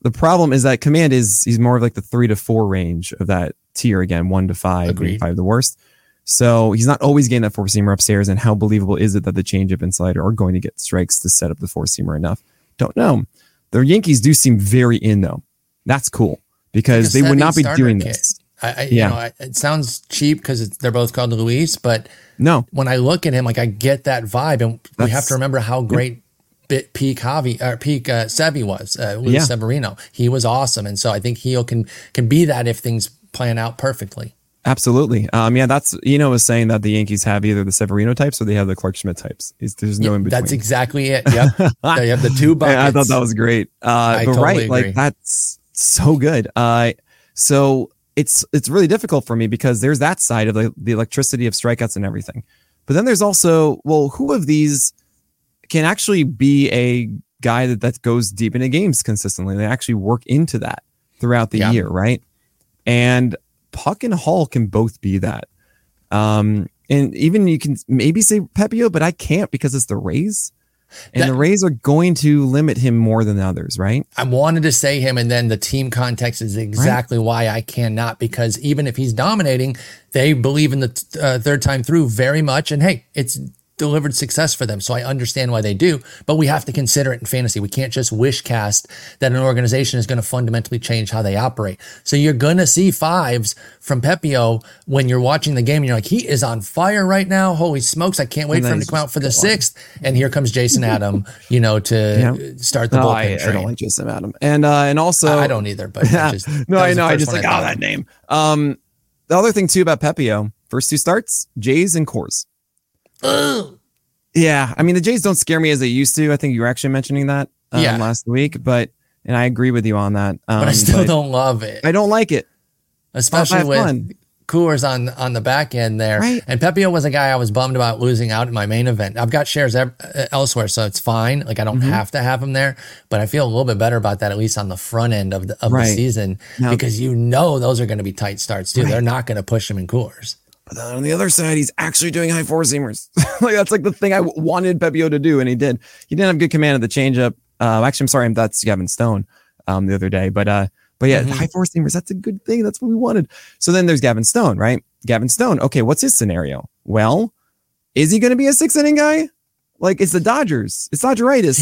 S3: The problem is that command he's more of like the 3 to 4 range of that tier again, 1 to 5,
S2: Agreed.
S3: being 5 the worst. So he's not always getting that 4-seamer upstairs. And how believable is it that the changeup and slider are going to get strikes to set up the 4-seamer enough? Don't know. The Yankees do seem very in though. That's cool because they would not be doing this.
S2: It sounds cheap because they're both called Luis, but
S3: no,
S2: when I look at him, like I get that vibe, and we have to remember how great peak Sevy was. Luis Severino, he was awesome, and so I think he can be that if things plan out perfectly.
S3: Absolutely. That's was saying that the Yankees have either the Severino types or they have the Clark Schmidt types. There's no in between.
S2: That's exactly it. Yep. They have the two buckets.
S3: I thought that was great.
S2: I totally agree.
S3: Like that's so good. So it's really difficult for me because there's that side of the electricity of strikeouts and everything. But then there's also, who of these can actually be a guy that goes deep into games consistently? They actually work into that throughout the year, right? And Puck and Hall can both be that. And even you can maybe say Pepiot, but I can't because it's the Rays. And the Rays are going to limit him more than the others, right?
S2: I wanted to say him, and then the team context is exactly why I cannot, because even if he's dominating, they believe in the third time through very much. And hey, it's delivered success for them. So I understand why they do, but we have to consider it in fantasy. We can't just wish cast that an organization is going to fundamentally change how they operate. So you're going to see 5s from Pepiot when you're watching the game and you're like, he is on fire right now. Holy smokes. I can't wait for him to come out for the 6th. And here comes Jason Adam, to start the bullpen train.
S3: I don't like Jason Adam. And also
S2: I don't either, but
S3: I just like, that name. The other thing too about Pepiot, first 2 starts, Jays and Coors. Yeah, I mean the Jays don't scare me as they used to. I think you were actually mentioning that last week, and I agree with you on that.
S2: But I still don't love it.
S3: I don't like it,
S2: especially with Coors on the back end there.
S3: Right.
S2: And Pepiot was a guy I was bummed about losing out in my main event. I've got shares elsewhere, so it's fine. Like I don't have to have him there, but I feel a little bit better about that at least on the front end of the season because those are going to be tight starts too. Right. They're not going to push him in Coors.
S3: But then on the other side, he's actually doing high 4-seamers. That's like the thing I wanted Pepiot to do, and he did. He didn't have good command of the changeup. Actually, I'm sorry, that's Gavin Stone the other day. But high 4-seamers, that's a good thing. That's what we wanted. So then there's Gavin Stone, right? Gavin Stone. Okay, what's his scenario? Well, is he going to be a 6-inning guy? Like it's the Dodgers. It's Dodgeritis.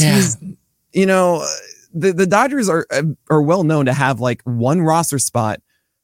S2: Yeah.
S3: The Dodgers are well known to have like one roster spot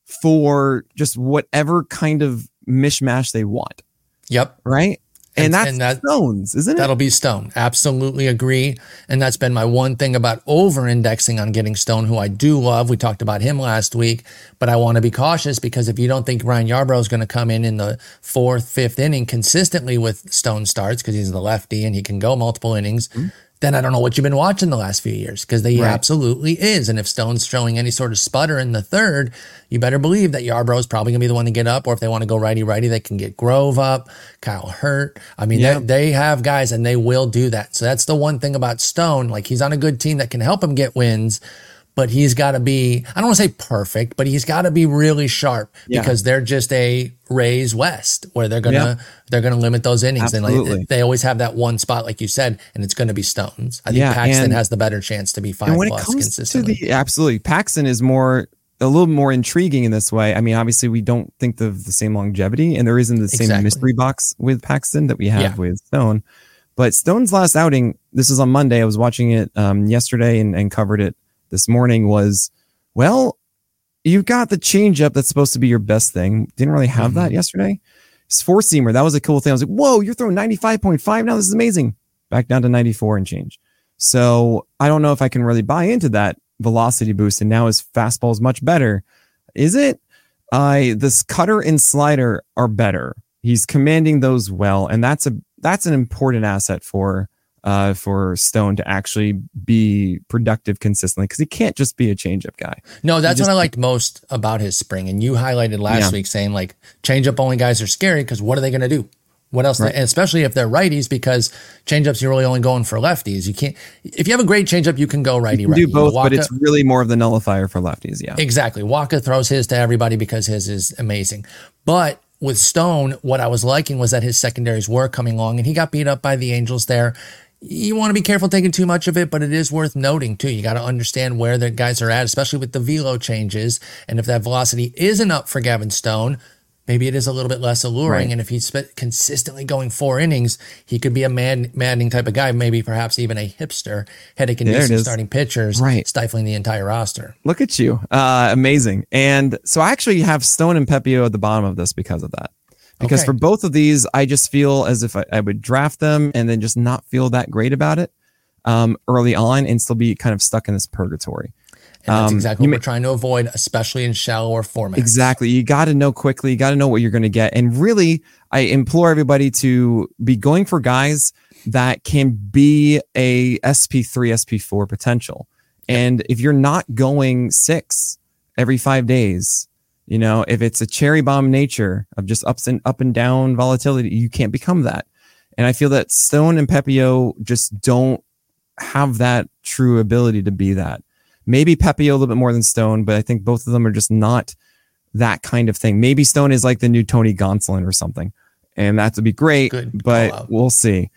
S3: for just whatever kind of mishmash they want.
S2: Yep.
S3: Right. And that's Stone's, isn't it?
S2: That'll be Stone. Absolutely agree. And that's been my one thing about over-indexing on getting Stone, who I do love. We talked about him last week, but I want to be cautious because if you don't think Ryan Yarbrough is going to come in the 4th, 5th inning consistently with Stone starts because he's the lefty and he can go multiple innings, then I don't know what you've been watching the last few years because he absolutely is. And if Stone's showing any sort of sputter in the 3rd, you better believe that Yarbrough is probably going to be the one to get up, or if they want to go righty-righty, they can get Grove up, Kyle Hurt. I mean, they have guys and they will do that. So that's the one thing about Stone. Like he's on a good team that can help him get wins, but he's got to be, I don't want to say perfect, but he's got to be really sharp because they're just a Rays West where they're going to limit those innings.
S3: Absolutely.
S2: And they always have that one spot, like you said, and it's going to be Stones. I think Paxton has the better chance to be 5+ consistently.
S3: Absolutely. Paxton is a little more intriguing in this way. I mean, obviously we don't think of the same longevity and there isn't the same mystery box with Paxton that we have with Stone, but Stone's last outing, this is on Monday. I was watching it yesterday and covered it this morning was, you've got the changeup that's supposed to be your best thing. Didn't really have that yesterday. His 4-seamer, that was a cool thing. I was like, whoa, you're throwing 95.5 now. This is amazing. Back down to 94 and change. So I don't know if I can really buy into that velocity boost. And now his fastball is much better. Is it? This cutter and slider are better. He's commanding those well. And that's an important asset for Stone to actually be productive consistently because he can't just be a changeup guy.
S2: No, that's what I liked most about his spring. And you highlighted last week saying like changeup only guys are scary because what are they going to do? What else? Right. And especially if they're righties, because changeups you're really only going for lefties. You can't. If you have a great changeup, you can go righty.
S3: You can do both, but it's really more of the nullifier for lefties. Yeah,
S2: exactly. Waka throws his to everybody because his is amazing. But with Stone, what I was liking was that his secondaries were coming along, and he got beat up by the Angels there. you want to be careful taking too much of it, but it is worth noting too. You got to understand where the guys are at, especially with the velo changes. And if that velocity isn't up for Gavin Stone, maybe it is a little bit less alluring.
S3: Right.
S2: And if he's consistently going 4 innings, he could be a maddening type of guy, maybe perhaps even a hipster, headache-inducing starting pitchers, stifling the entire roster.
S3: Look at you. Amazing. And so I actually have Stone and Pepiot at the bottom of this because of that. Because for both of these, I just feel as if I would draft them and then just not feel that great about it early on and still be kind of stuck in this purgatory.
S2: And that's exactly what we're trying to avoid, especially in shallower formats.
S3: Exactly. You got to know quickly. You got to know what you're going to get. And really, I implore everybody to be going for guys that can be a SP3, SP4 potential. And if you're not going 6 every 5 days, you know, if it's a cherry bomb nature of just up and down volatility, you can't become that. And I feel that Stone and Pepiot just don't have that true ability to be that. Maybe Pepiot a little bit more than Stone, but I think both of them are just not that kind of thing. Maybe Stone is like the new Tony Gonsolin or something, and that would be great, but we'll see.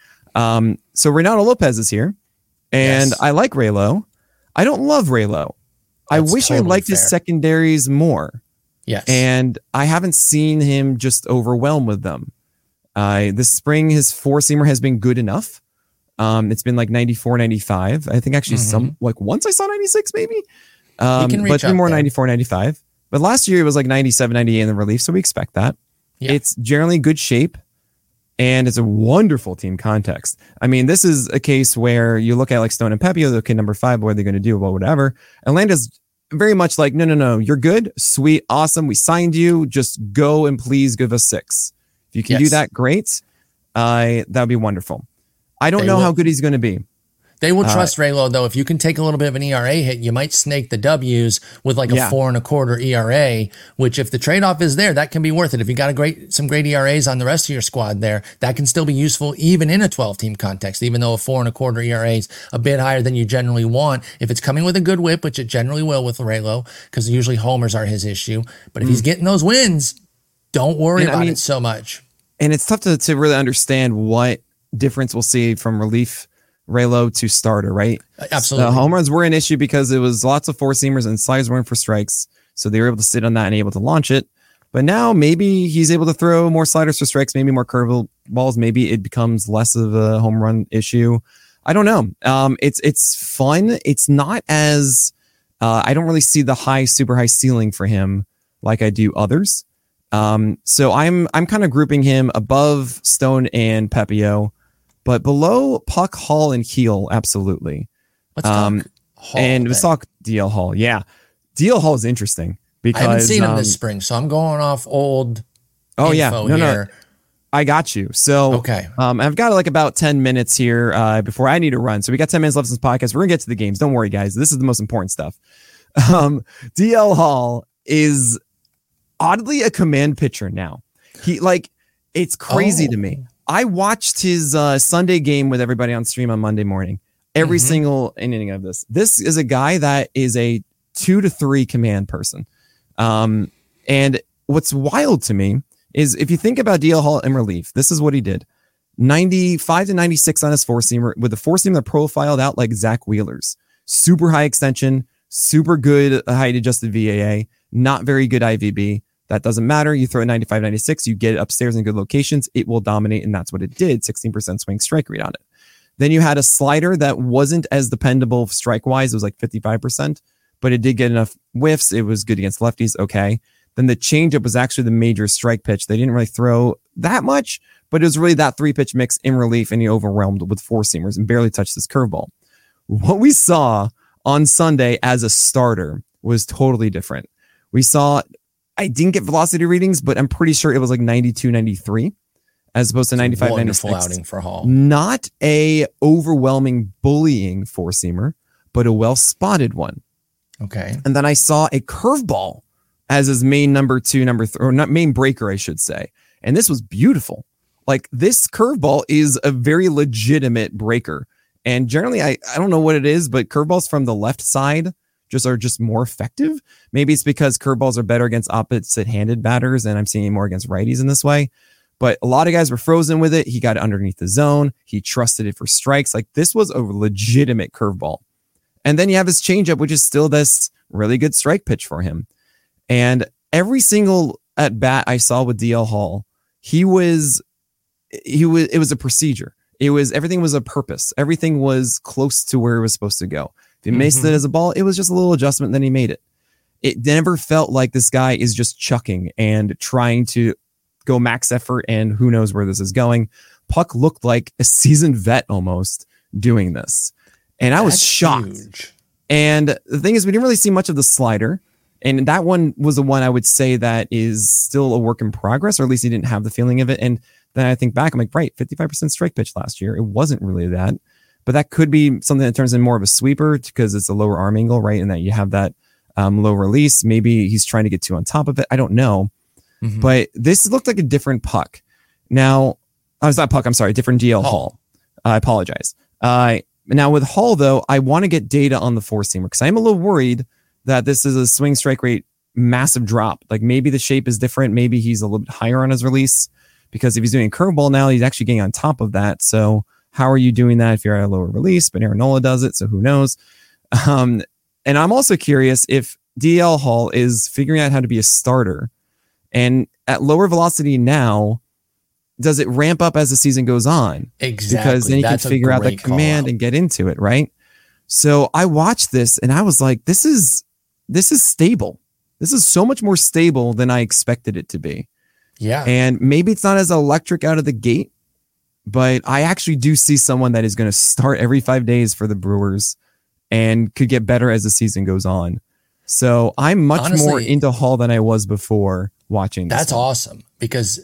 S3: So Reynaldo Lopez is here, and I like Raylo. I don't love Raylo. I wish I liked his secondaries more.
S2: Yes.
S3: And I haven't seen him just overwhelmed with them. This spring, his 4-seamer has been good enough. It's been like 94, 95. I think actually once I saw 96 maybe. But it's been more 94, 95. But last year it was like 97, 98 in the relief. So we expect that. Yeah. It's generally good shape. And it's a wonderful team context. I mean, this is a case where you look at like Stone and Pepiot, okay, number 5, what are they going to do? Well, whatever. Atlanta's very much like, no, you're good, sweet, awesome. We signed you. Just go and please give us 6. If you can do that, great. That would be wonderful. I don't know how good he's going to be.
S2: They will trust Raylo, though. If you can take a little bit of an ERA hit, you might snake the W's with like a 4.25 ERA, which if the trade-off is there, that can be worth it. If you got some great ERAs on the rest of your squad there, that can still be useful even in a 12-team context, even though a 4.25 ERA is a bit higher than you generally want. If it's coming with a good whip, which it generally will with Raylo, because usually homers are his issue. But if he's getting those wins, don't worry about it so much.
S3: And it's tough to really understand what difference we'll see from relief Raylo to starter, right?
S2: Absolutely.
S3: Home runs were an issue because it was lots of 4-seamers and sliders weren't for strikes. So they were able to sit on that and able to launch it. But now maybe he's able to throw more sliders for strikes, maybe more curve balls. Maybe it becomes less of a home run issue. I don't know. It's fun. It's not as I don't really see the super high ceiling for him like I do others. So I'm kind of grouping him above Stone and Pepiot, but below Puck, Hall, and Keel, absolutely.
S2: Let's talk Hall.
S3: And let's talk DL Hall. Yeah. DL Hall is interesting because
S2: I haven't seen him this spring, so I'm going off old info here.
S3: No. I got you. So I've got like about 10 minutes here before I need to run. So we got 10 minutes left in this podcast. We're gonna get to the games. Don't worry, guys. This is the most important stuff. DL Hall is oddly a command pitcher now. It's crazy to me. I watched his Sunday game with everybody on stream on Monday morning. Every single inning of this. This is a guy that is a 2 to 3 command person. And what's wild to me is if you think about DL Hall in relief, this is what he did. 95 to 96 on his 4-seamer with a 4-seamer profiled out like Zach Wheeler's. Super high extension, super good height adjusted VAA, not very good IVB. That doesn't matter. You throw a 95, 96, you get it upstairs in good locations, it will dominate, and that's what it did. 16% swing strike rate on it. Then you had a slider that wasn't as dependable strike-wise. It was like 55%, but it did get enough whiffs. It was good against lefties. Okay. Then the changeup was actually the major strike pitch. They didn't really throw that much, but it was really that 3-pitch mix in relief, and he overwhelmed with 4-seamers and barely touched his curveball. What we saw on Sunday as a starter was totally different. We saw... I didn't get velocity readings, but I'm pretty sure it was like 92, 93 as opposed to 95, 96.
S2: Wonderful outing for Hall.
S3: Not a overwhelming bullying 4-seamer, but a well-spotted one.
S2: Okay.
S3: And then I saw a curveball as his main number 3, or not main breaker, I should say. And this was beautiful. Like this curveball is a very legitimate breaker. And generally, I don't know what it is, but curveballs from the left side are just more effective. Maybe it's because curveballs are better against opposite-handed batters, and I'm seeing it more against righties in this way. but a lot of guys were frozen with it. He got it underneath the zone. He trusted it for strikes. Like, this was a legitimate curveball. And then you have his changeup, which is still this really good strike pitch for him. And every single at bat I saw with DL Hall, it was a procedure. Everything was a purpose. Everything was close to where it was supposed to go. If he missed it as a ball, it was just a little adjustment, then he made it. It never felt like this guy is just chucking and trying to go max effort and who knows where this is going. Puck looked like a seasoned vet almost doing this. And I was shocked.
S2: Huge.
S3: And the thing is, we didn't really see much of the slider. And that one was the one I would say that is still a work in progress, or at least he didn't have the feeling of it. And then I think back, I'm like, right, 55% strike pitch last year. It wasn't really that. But that could be something that turns in more of a sweeper because it's a lower arm angle, right? And that you have that low release. Maybe he's trying to get two on top of it. I don't know. But this looked like a different puck. Now, it's not puck, I'm sorry, different DL Hall. I apologize. Now with Hall, though, I want to get data on the four-seamer because I'm a little worried that this is a swing strike rate massive drop. Like, maybe the shape is different. Maybe he's a little bit higher on his release because if he's doing a curveball now, he's actually getting on top of that. So how are you doing that if you're at a lower release? But Aaron Nola does it, so who knows? And I'm also curious if DL Hall is figuring out how to be a starter. And at lower velocity now, does it ramp up as the season goes on?
S2: Exactly.
S3: Because then you can figure out the command and get into it, right? So I watched this and I was like, this is stable. This is so much more stable than I expected it to be.
S2: Yeah.
S3: And maybe it's not as electric out of the gate, but I actually do see someone that is going to start every 5 days for the Brewers and could get better as the season goes on. So I'm much more into Hall than I was before watching this.
S2: That's awesome because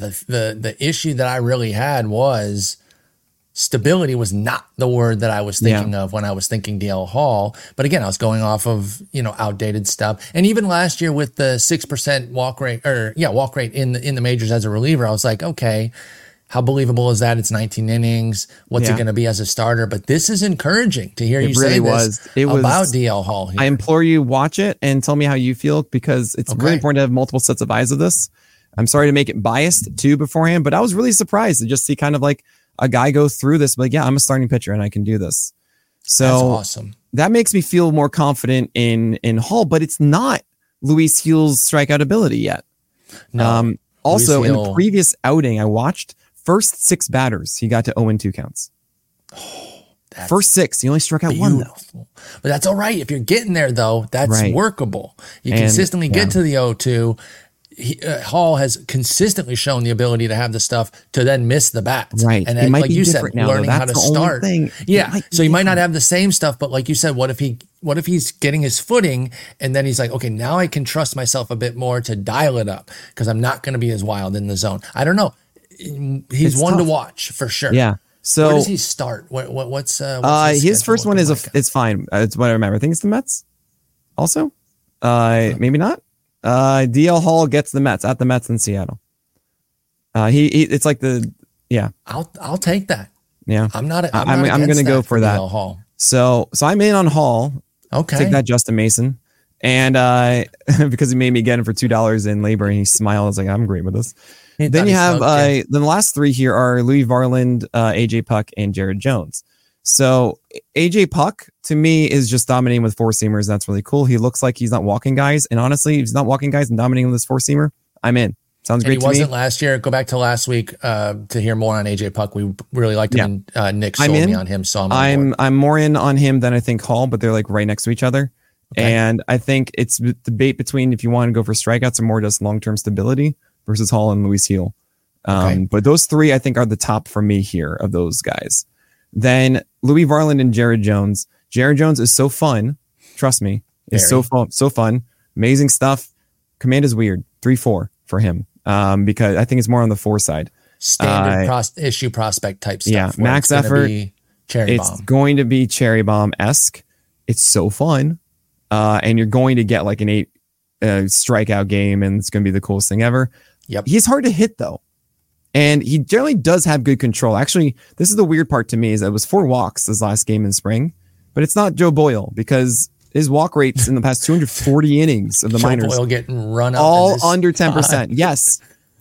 S2: the issue that I really had was stability was not the word that I was thinking of when I was thinking DL Hall. But again, I was going off of, outdated stuff. And even last year with the 6% walk rate in the majors as a reliever, I was like, okay, how believable is that? It's 19 innings. What's it going to be as a starter? But this is encouraging to hear you say this about DL Hall here.
S3: I implore you, watch it and tell me how you feel because it's really important to have multiple sets of eyes of this. I'm sorry to make it biased too beforehand, but I was really surprised to just see kind of like a guy go through this. Like, yeah, I'm a starting pitcher and I can do this. So
S2: that's awesome.
S3: That makes me feel more confident in Hall, but it's not Luis Gil's strikeout ability yet.
S2: No.
S3: Also, in the previous outing I watched, first 6 batters, he got to 0-2 counts. First 6, he only struck out 1 though.
S2: But that's all right. If you're getting there though, that's workable. You consistently get to the 0-2. Hall has consistently shown the ability to have the stuff to then miss the bats.
S3: Right.
S2: And then, like you said, learning how to start.
S3: Yeah.
S2: So you might not have the same stuff, but like you said, what if he's getting his footing and then he's like, okay, now I can trust myself a bit more to dial it up because I'm not going to be as wild in the zone. I don't know. He's one to watch for sure.
S3: Yeah. So
S2: where does he start? What's
S3: his first one is it's fine. It's what I remember. I think it's the Mets. Also, maybe not. DL Hall gets the Mets at the Mets in Seattle. It's like
S2: I'll take that.
S3: Yeah,
S2: I'm not.
S3: I'm going to go for that.
S2: DL Hall.
S3: So I'm in on Hall.
S2: Okay,
S3: take that, Justin Mason, and because he made me get him for $2 in labor, and he smiled. I was like, I'm great with this. Then you have the last 3 here are Louis Varland, AJ Puck, and Jared Jones. So AJ Puck to me is just dominating with 4-seamers. That's really cool. He looks like he's not walking guys, and honestly, if he's not walking guys and dominating with this 4-seamer, I'm in. Sounds great to me.
S2: He wasn't last year. Go back to last week to hear more on AJ Puck. We really liked him. And Nick sold me on him, so
S3: I'm more in on him than I think Hall, but they're like right next to each other. Okay. And I think it's the debate between if you want to go for strikeouts or more just long-term stability versus Hall and Luis Gil. But those 3 I think are the top for me here of those guys. Then Louis Varland and Jared Jones. Jared Jones is so fun. Trust me. It's so fun. Amazing stuff. Command is weird. 3-4 for him. Because I think it's more on the 4 side.
S2: Standard issue prospect type stuff.
S3: Yeah. Max effort. It's going to be Cherry Bomb-esque. It's so fun. And you're going to get like an 8 strikeout game and it's going to be the coolest thing ever.
S2: Yep.
S3: He's hard to hit though. And he generally does have good control. Actually, this is the weird part to me is that it was 4 walks his last game in spring, but it's not Joe Boyle because his walk rates in the past 240 innings of the minors
S2: Boyle getting run up
S3: all under 10%. Yes.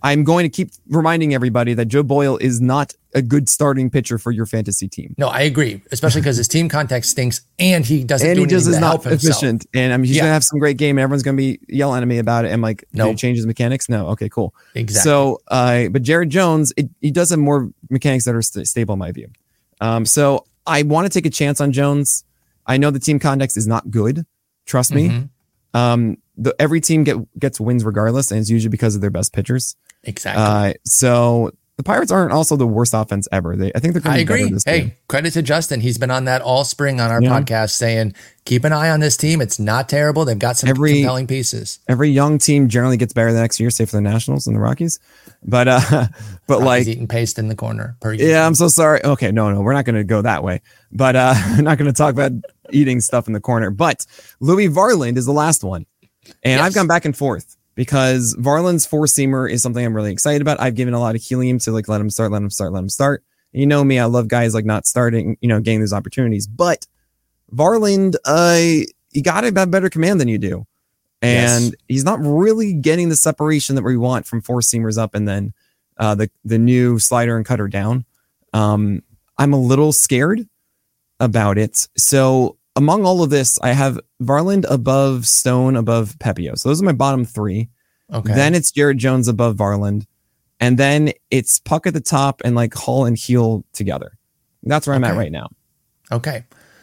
S3: I'm going to keep reminding everybody that Joe Boyle is not a good starting pitcher for your fantasy team.
S2: No, I agree, especially because his team context stinks and he doesn't
S3: and
S2: do
S3: he just
S2: anything
S3: is
S2: to
S3: not
S2: help himself.
S3: efficient. And I mean, he's going to have some great game and everyone's going to be yelling at me about it. I'm like,
S2: No.
S3: did he change his mechanics? No. Okay, cool.
S2: Exactly.
S3: So, but Jared Jones, he does have more mechanics that are stable in my view. So I want to take a chance on Jones. I know the team context is not good. Trust me. Every team gets wins regardless, and it's usually because of their best pitchers.
S2: Exactly.
S3: So the Pirates aren't also the worst offense ever. I think they're going to be better this game.
S2: Credit to Justin. He's been on that all spring on our podcast saying, keep an eye on this team. It's not terrible. They've got some compelling pieces.
S3: Every young team generally gets better the next year, say for the Nationals and the Rockies. But
S2: Rockies
S3: like
S2: eating paste in the corner. Per usual.
S3: yeah, I'm so sorry. Okay, no, we're not going to go that way. But I'm not going to talk about eating stuff in the corner. But Louis Varland is the last one. And I've gone back and forth because Varland's four-seamer is something I'm really excited about. I've given a lot of helium to like let him start. And you know me, I love guys like not starting, getting those opportunities. But Varland, he got a better command than you do. And he's not really getting the separation that we want from four-seamers up and then the new slider and cutter down. I'm a little scared about it. So among all of this, I have Varland above Stone, above Pepio. So those are my bottom three.
S2: Okay.
S3: Then it's Jared Jones above Varland. And then it's Puck at the top and like Hall and Heel together. That's where I'm at right now.
S2: Okay.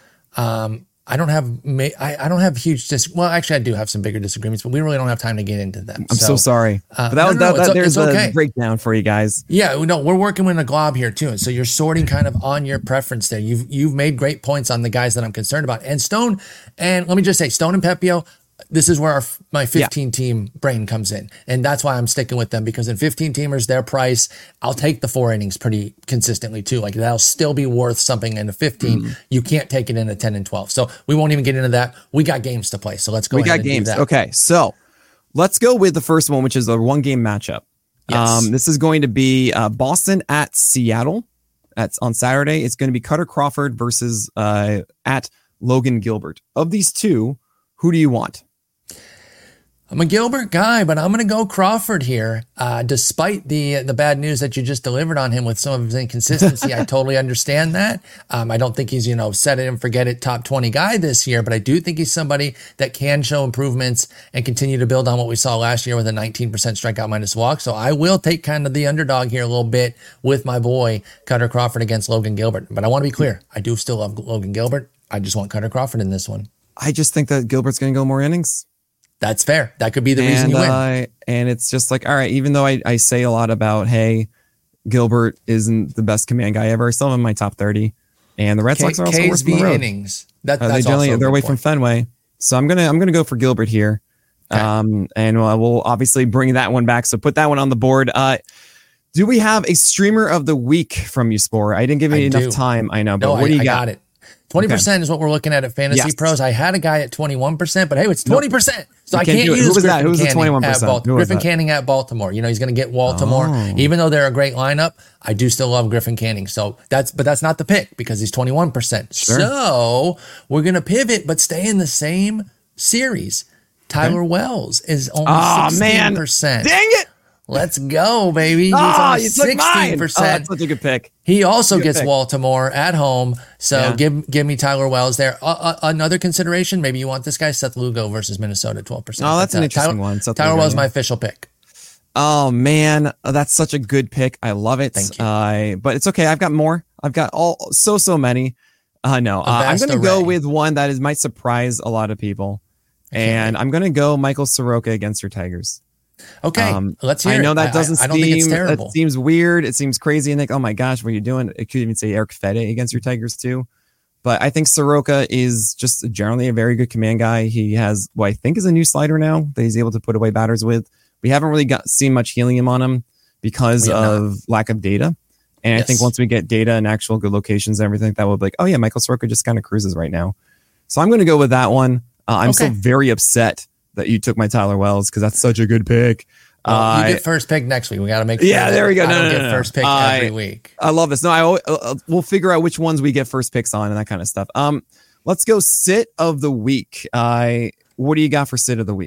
S2: I don't have huge well, actually I do have some bigger disagreements, but we really don't have time to get into them.
S3: I'm so sorry. But there's a breakdown for you guys.
S2: Yeah, no, we're working with a glob here too. And so you're sorting kind of on your preference there. You've made great points on the guys that I'm concerned about. And Stone, and let me just say, Stone and Pepio, this is where my 15 team brain comes in. And that's why I'm sticking with them, because in 15 teamers, their price, I'll take the 4 innings pretty consistently too. Like that'll still be worth something in a 15. You can't take it in a 10 and 12. So we won't even get into that. We got games to play. So let's go.
S3: We got games. Okay. So let's go with the first one, which is a 1-game matchup.
S2: Yes.
S3: This is going to be Boston at Seattle. That's on Saturday. It's going to be Cutter Crawford versus at Logan Gilbert. Of these two, who do you want?
S2: I'm a Gilbert guy, but I'm going to go Crawford here. Despite the bad news that you just delivered on him with some of his inconsistency, I totally understand that. I don't think he's, set it and forget it top 20 guy this year, but I do think he's somebody that can show improvements and continue to build on what we saw last year with a 19% strikeout minus walk. So I will take kind of the underdog here a little bit with my boy Cutter Crawford against Logan Gilbert. But I want to be clear. I do still love Logan Gilbert. I just want Cutter Crawford in this one.
S3: I just think that Gilbert's going to go more innings.
S2: That's fair. That could be the reason you win.
S3: And it's just like, all right, even though I say a lot about, hey, Gilbert isn't the best command guy ever, I still have him in my top 30. And the Red Sox are also worse on the road.
S2: Innings. They're
S3: away from Fenway. So I'm gonna go for Gilbert here. Okay. And we'll obviously bring that one back. So put that one on the board. Do we have a streamer of the week from you, Spore? I didn't give you enough time. I know, but what do you got?
S2: I got it. 20% is what we're looking at Fantasy Pros. I had a guy at 21%, but hey, it's 20%. So I can't use
S3: Who was that?
S2: Griffin
S3: Who's the
S2: Canning
S3: 21%?
S2: Griffin Canning at Baltimore. He's going to get Baltimore. Even though they're a great lineup, I do still love Griffin Canning. So that's not the pick because he's 21%. Sure. So we're going to pivot, but stay in the same series. Tyler Wells is only 16%.
S3: Man. Dang it.
S2: Let's go, baby. He's on 16%.
S3: That's such a good pick.
S2: He also gets Baltimore at home. So give me Tyler Wells there. Another consideration, maybe you want this guy, Seth Lugo versus Minnesota at 12%.
S3: Oh, that's an interesting one.
S2: Tyler Wells is my official pick.
S3: Oh, man. That's such a good pick. I love it.
S2: Thank you.
S3: But it's okay. I've got more. I've got so many. No, I'm going to go with one that might surprise a lot of people. And I'm going to go Michael Soroka against your Tigers.
S2: Okay, let's hear it.
S3: I know that doesn't
S2: I don't think it's terrible.
S3: It seems weird. It seems crazy. And oh my gosh, what are you doing? It could even say Eric Fede against your Tigers too. But I think Soroka is just generally a very good command guy. He has what I think is a new slider now that he's able to put away batters with. We haven't really seen much helium on him because of lack of data. And I think once we get data and actual good locations and everything, that will be like, oh yeah, Michael Soroka just kind of cruises right now. So I'm going to go with that one. I'm still very upset that you took my Tyler Wells because that's such a good pick.
S2: You get first pick next week. We got to make sure.
S3: Yeah, there we go.
S2: I don't get first pick every week.
S3: I love this. No, we'll figure out which ones we get first picks on and that kind of stuff. Let's go sit of the week. What do you got for sit of the week?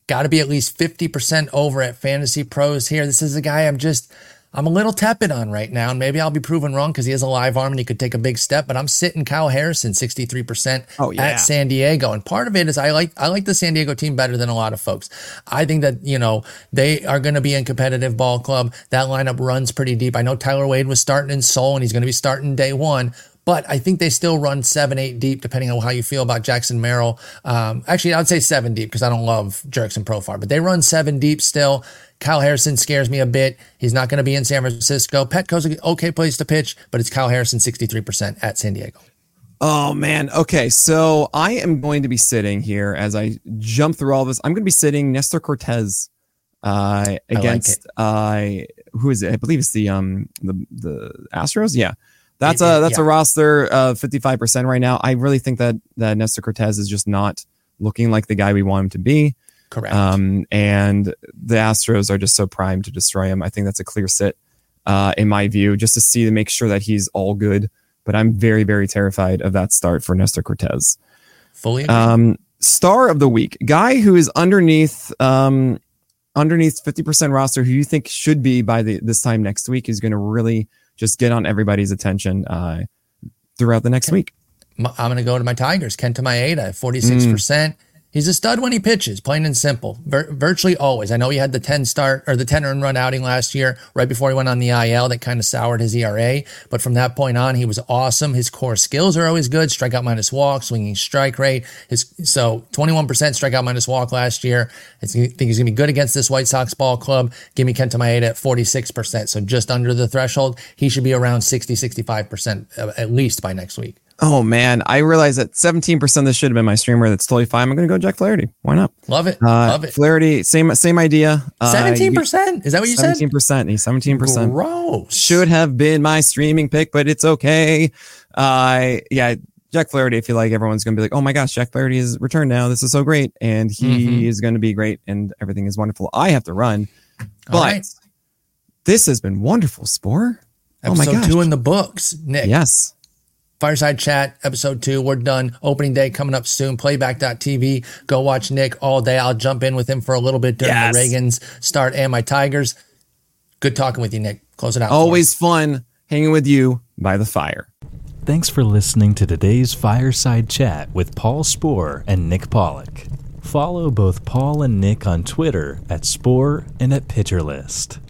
S2: Got to be at least 50% over at Fantasy Pros here. This is a guy I'm a little tepid on right now, and maybe I'll be proven wrong because he has a live arm and he could take a big step, but I'm sitting Kyle Harrison 63% at San Diego. And part of it is I like the San Diego team better than a lot of folks. I think that, they are going to be in competitive ball club. That lineup runs pretty deep. I know Tyler Wade was starting in Seoul and he's going to be starting day one, but I think they still run 7-8 deep, depending on how you feel about Jackson Merrill. Actually, I would say 7 deep because I don't love Jurickson Profar, but they run 7 deep still. Kyle Harrison scares me a bit. He's not going to be in San Francisco. Petco's an okay place to pitch, but it's Kyle Harrison 63% at San Diego.
S3: Oh, man. Okay, so I am going to be sitting here as I jump through all this. I'm going to be sitting Nestor Cortez against who is it? I believe it's the Astros. Yeah. That's a roster of 55% right now. I really think that Nestor Cortez is just not looking like the guy we want him to be.
S2: Correct.
S3: And the Astros are just so primed to destroy him. I think that's a clear sit, in my view, just to make sure that he's all good. But I'm very, very terrified of that start for Nestor Cortez.
S2: Fully agree.
S3: Star of the week, guy who is underneath 50% roster, who you think should be by this time next week, is going to really just get on everybody's attention throughout the next week.
S2: I'm going to go to my Tigers. Kenta Maeda, 46%. He's a stud when he pitches, plain and simple. Virtually always. I know he had the 10 earned run outing last year, right before he went on the IL. That kind of soured his ERA. But from that point on, he was awesome. His core skills are always good. Strikeout minus walk, swinging strike rate. So 21% strikeout minus walk last year. I think he's going to be good against this White Sox ball club. Give me Kenta Maeda at 46%. So just under the threshold. He should be around 65% at least by next week.
S3: Oh, man. I realize that 17% of this should have been my streamer. That's totally fine. I'm going to go Jack Flaherty. Why not?
S2: Love it. Love it.
S3: Flaherty, same idea.
S2: 17%? Is that what you said?
S3: 17%. He's 17%.
S2: Gross.
S3: Should have been my streaming pick, but it's okay. Jack Flaherty, I feel like everyone's going to be like, oh my gosh, Jack Flaherty is returned now. This is so great. And he is going to be great and everything is wonderful. I have to run. But this has been wonderful, Spore.
S2: Episode 2 in the books, Nick.
S3: Yes.
S2: Fireside Chat, episode 2. We're done. Opening day coming up soon. Playback.tv. Go watch Nick all day. I'll jump in with him for a little bit during the Reagans start and my Tigers. Good talking with you, Nick. Close it out.
S3: Always fun hanging with you by the fire.
S1: Thanks for listening to today's Fireside Chat with Paul Sporer and Nick Pollock. Follow both Paul and Nick on Twitter at Sporer and at Pitcher List.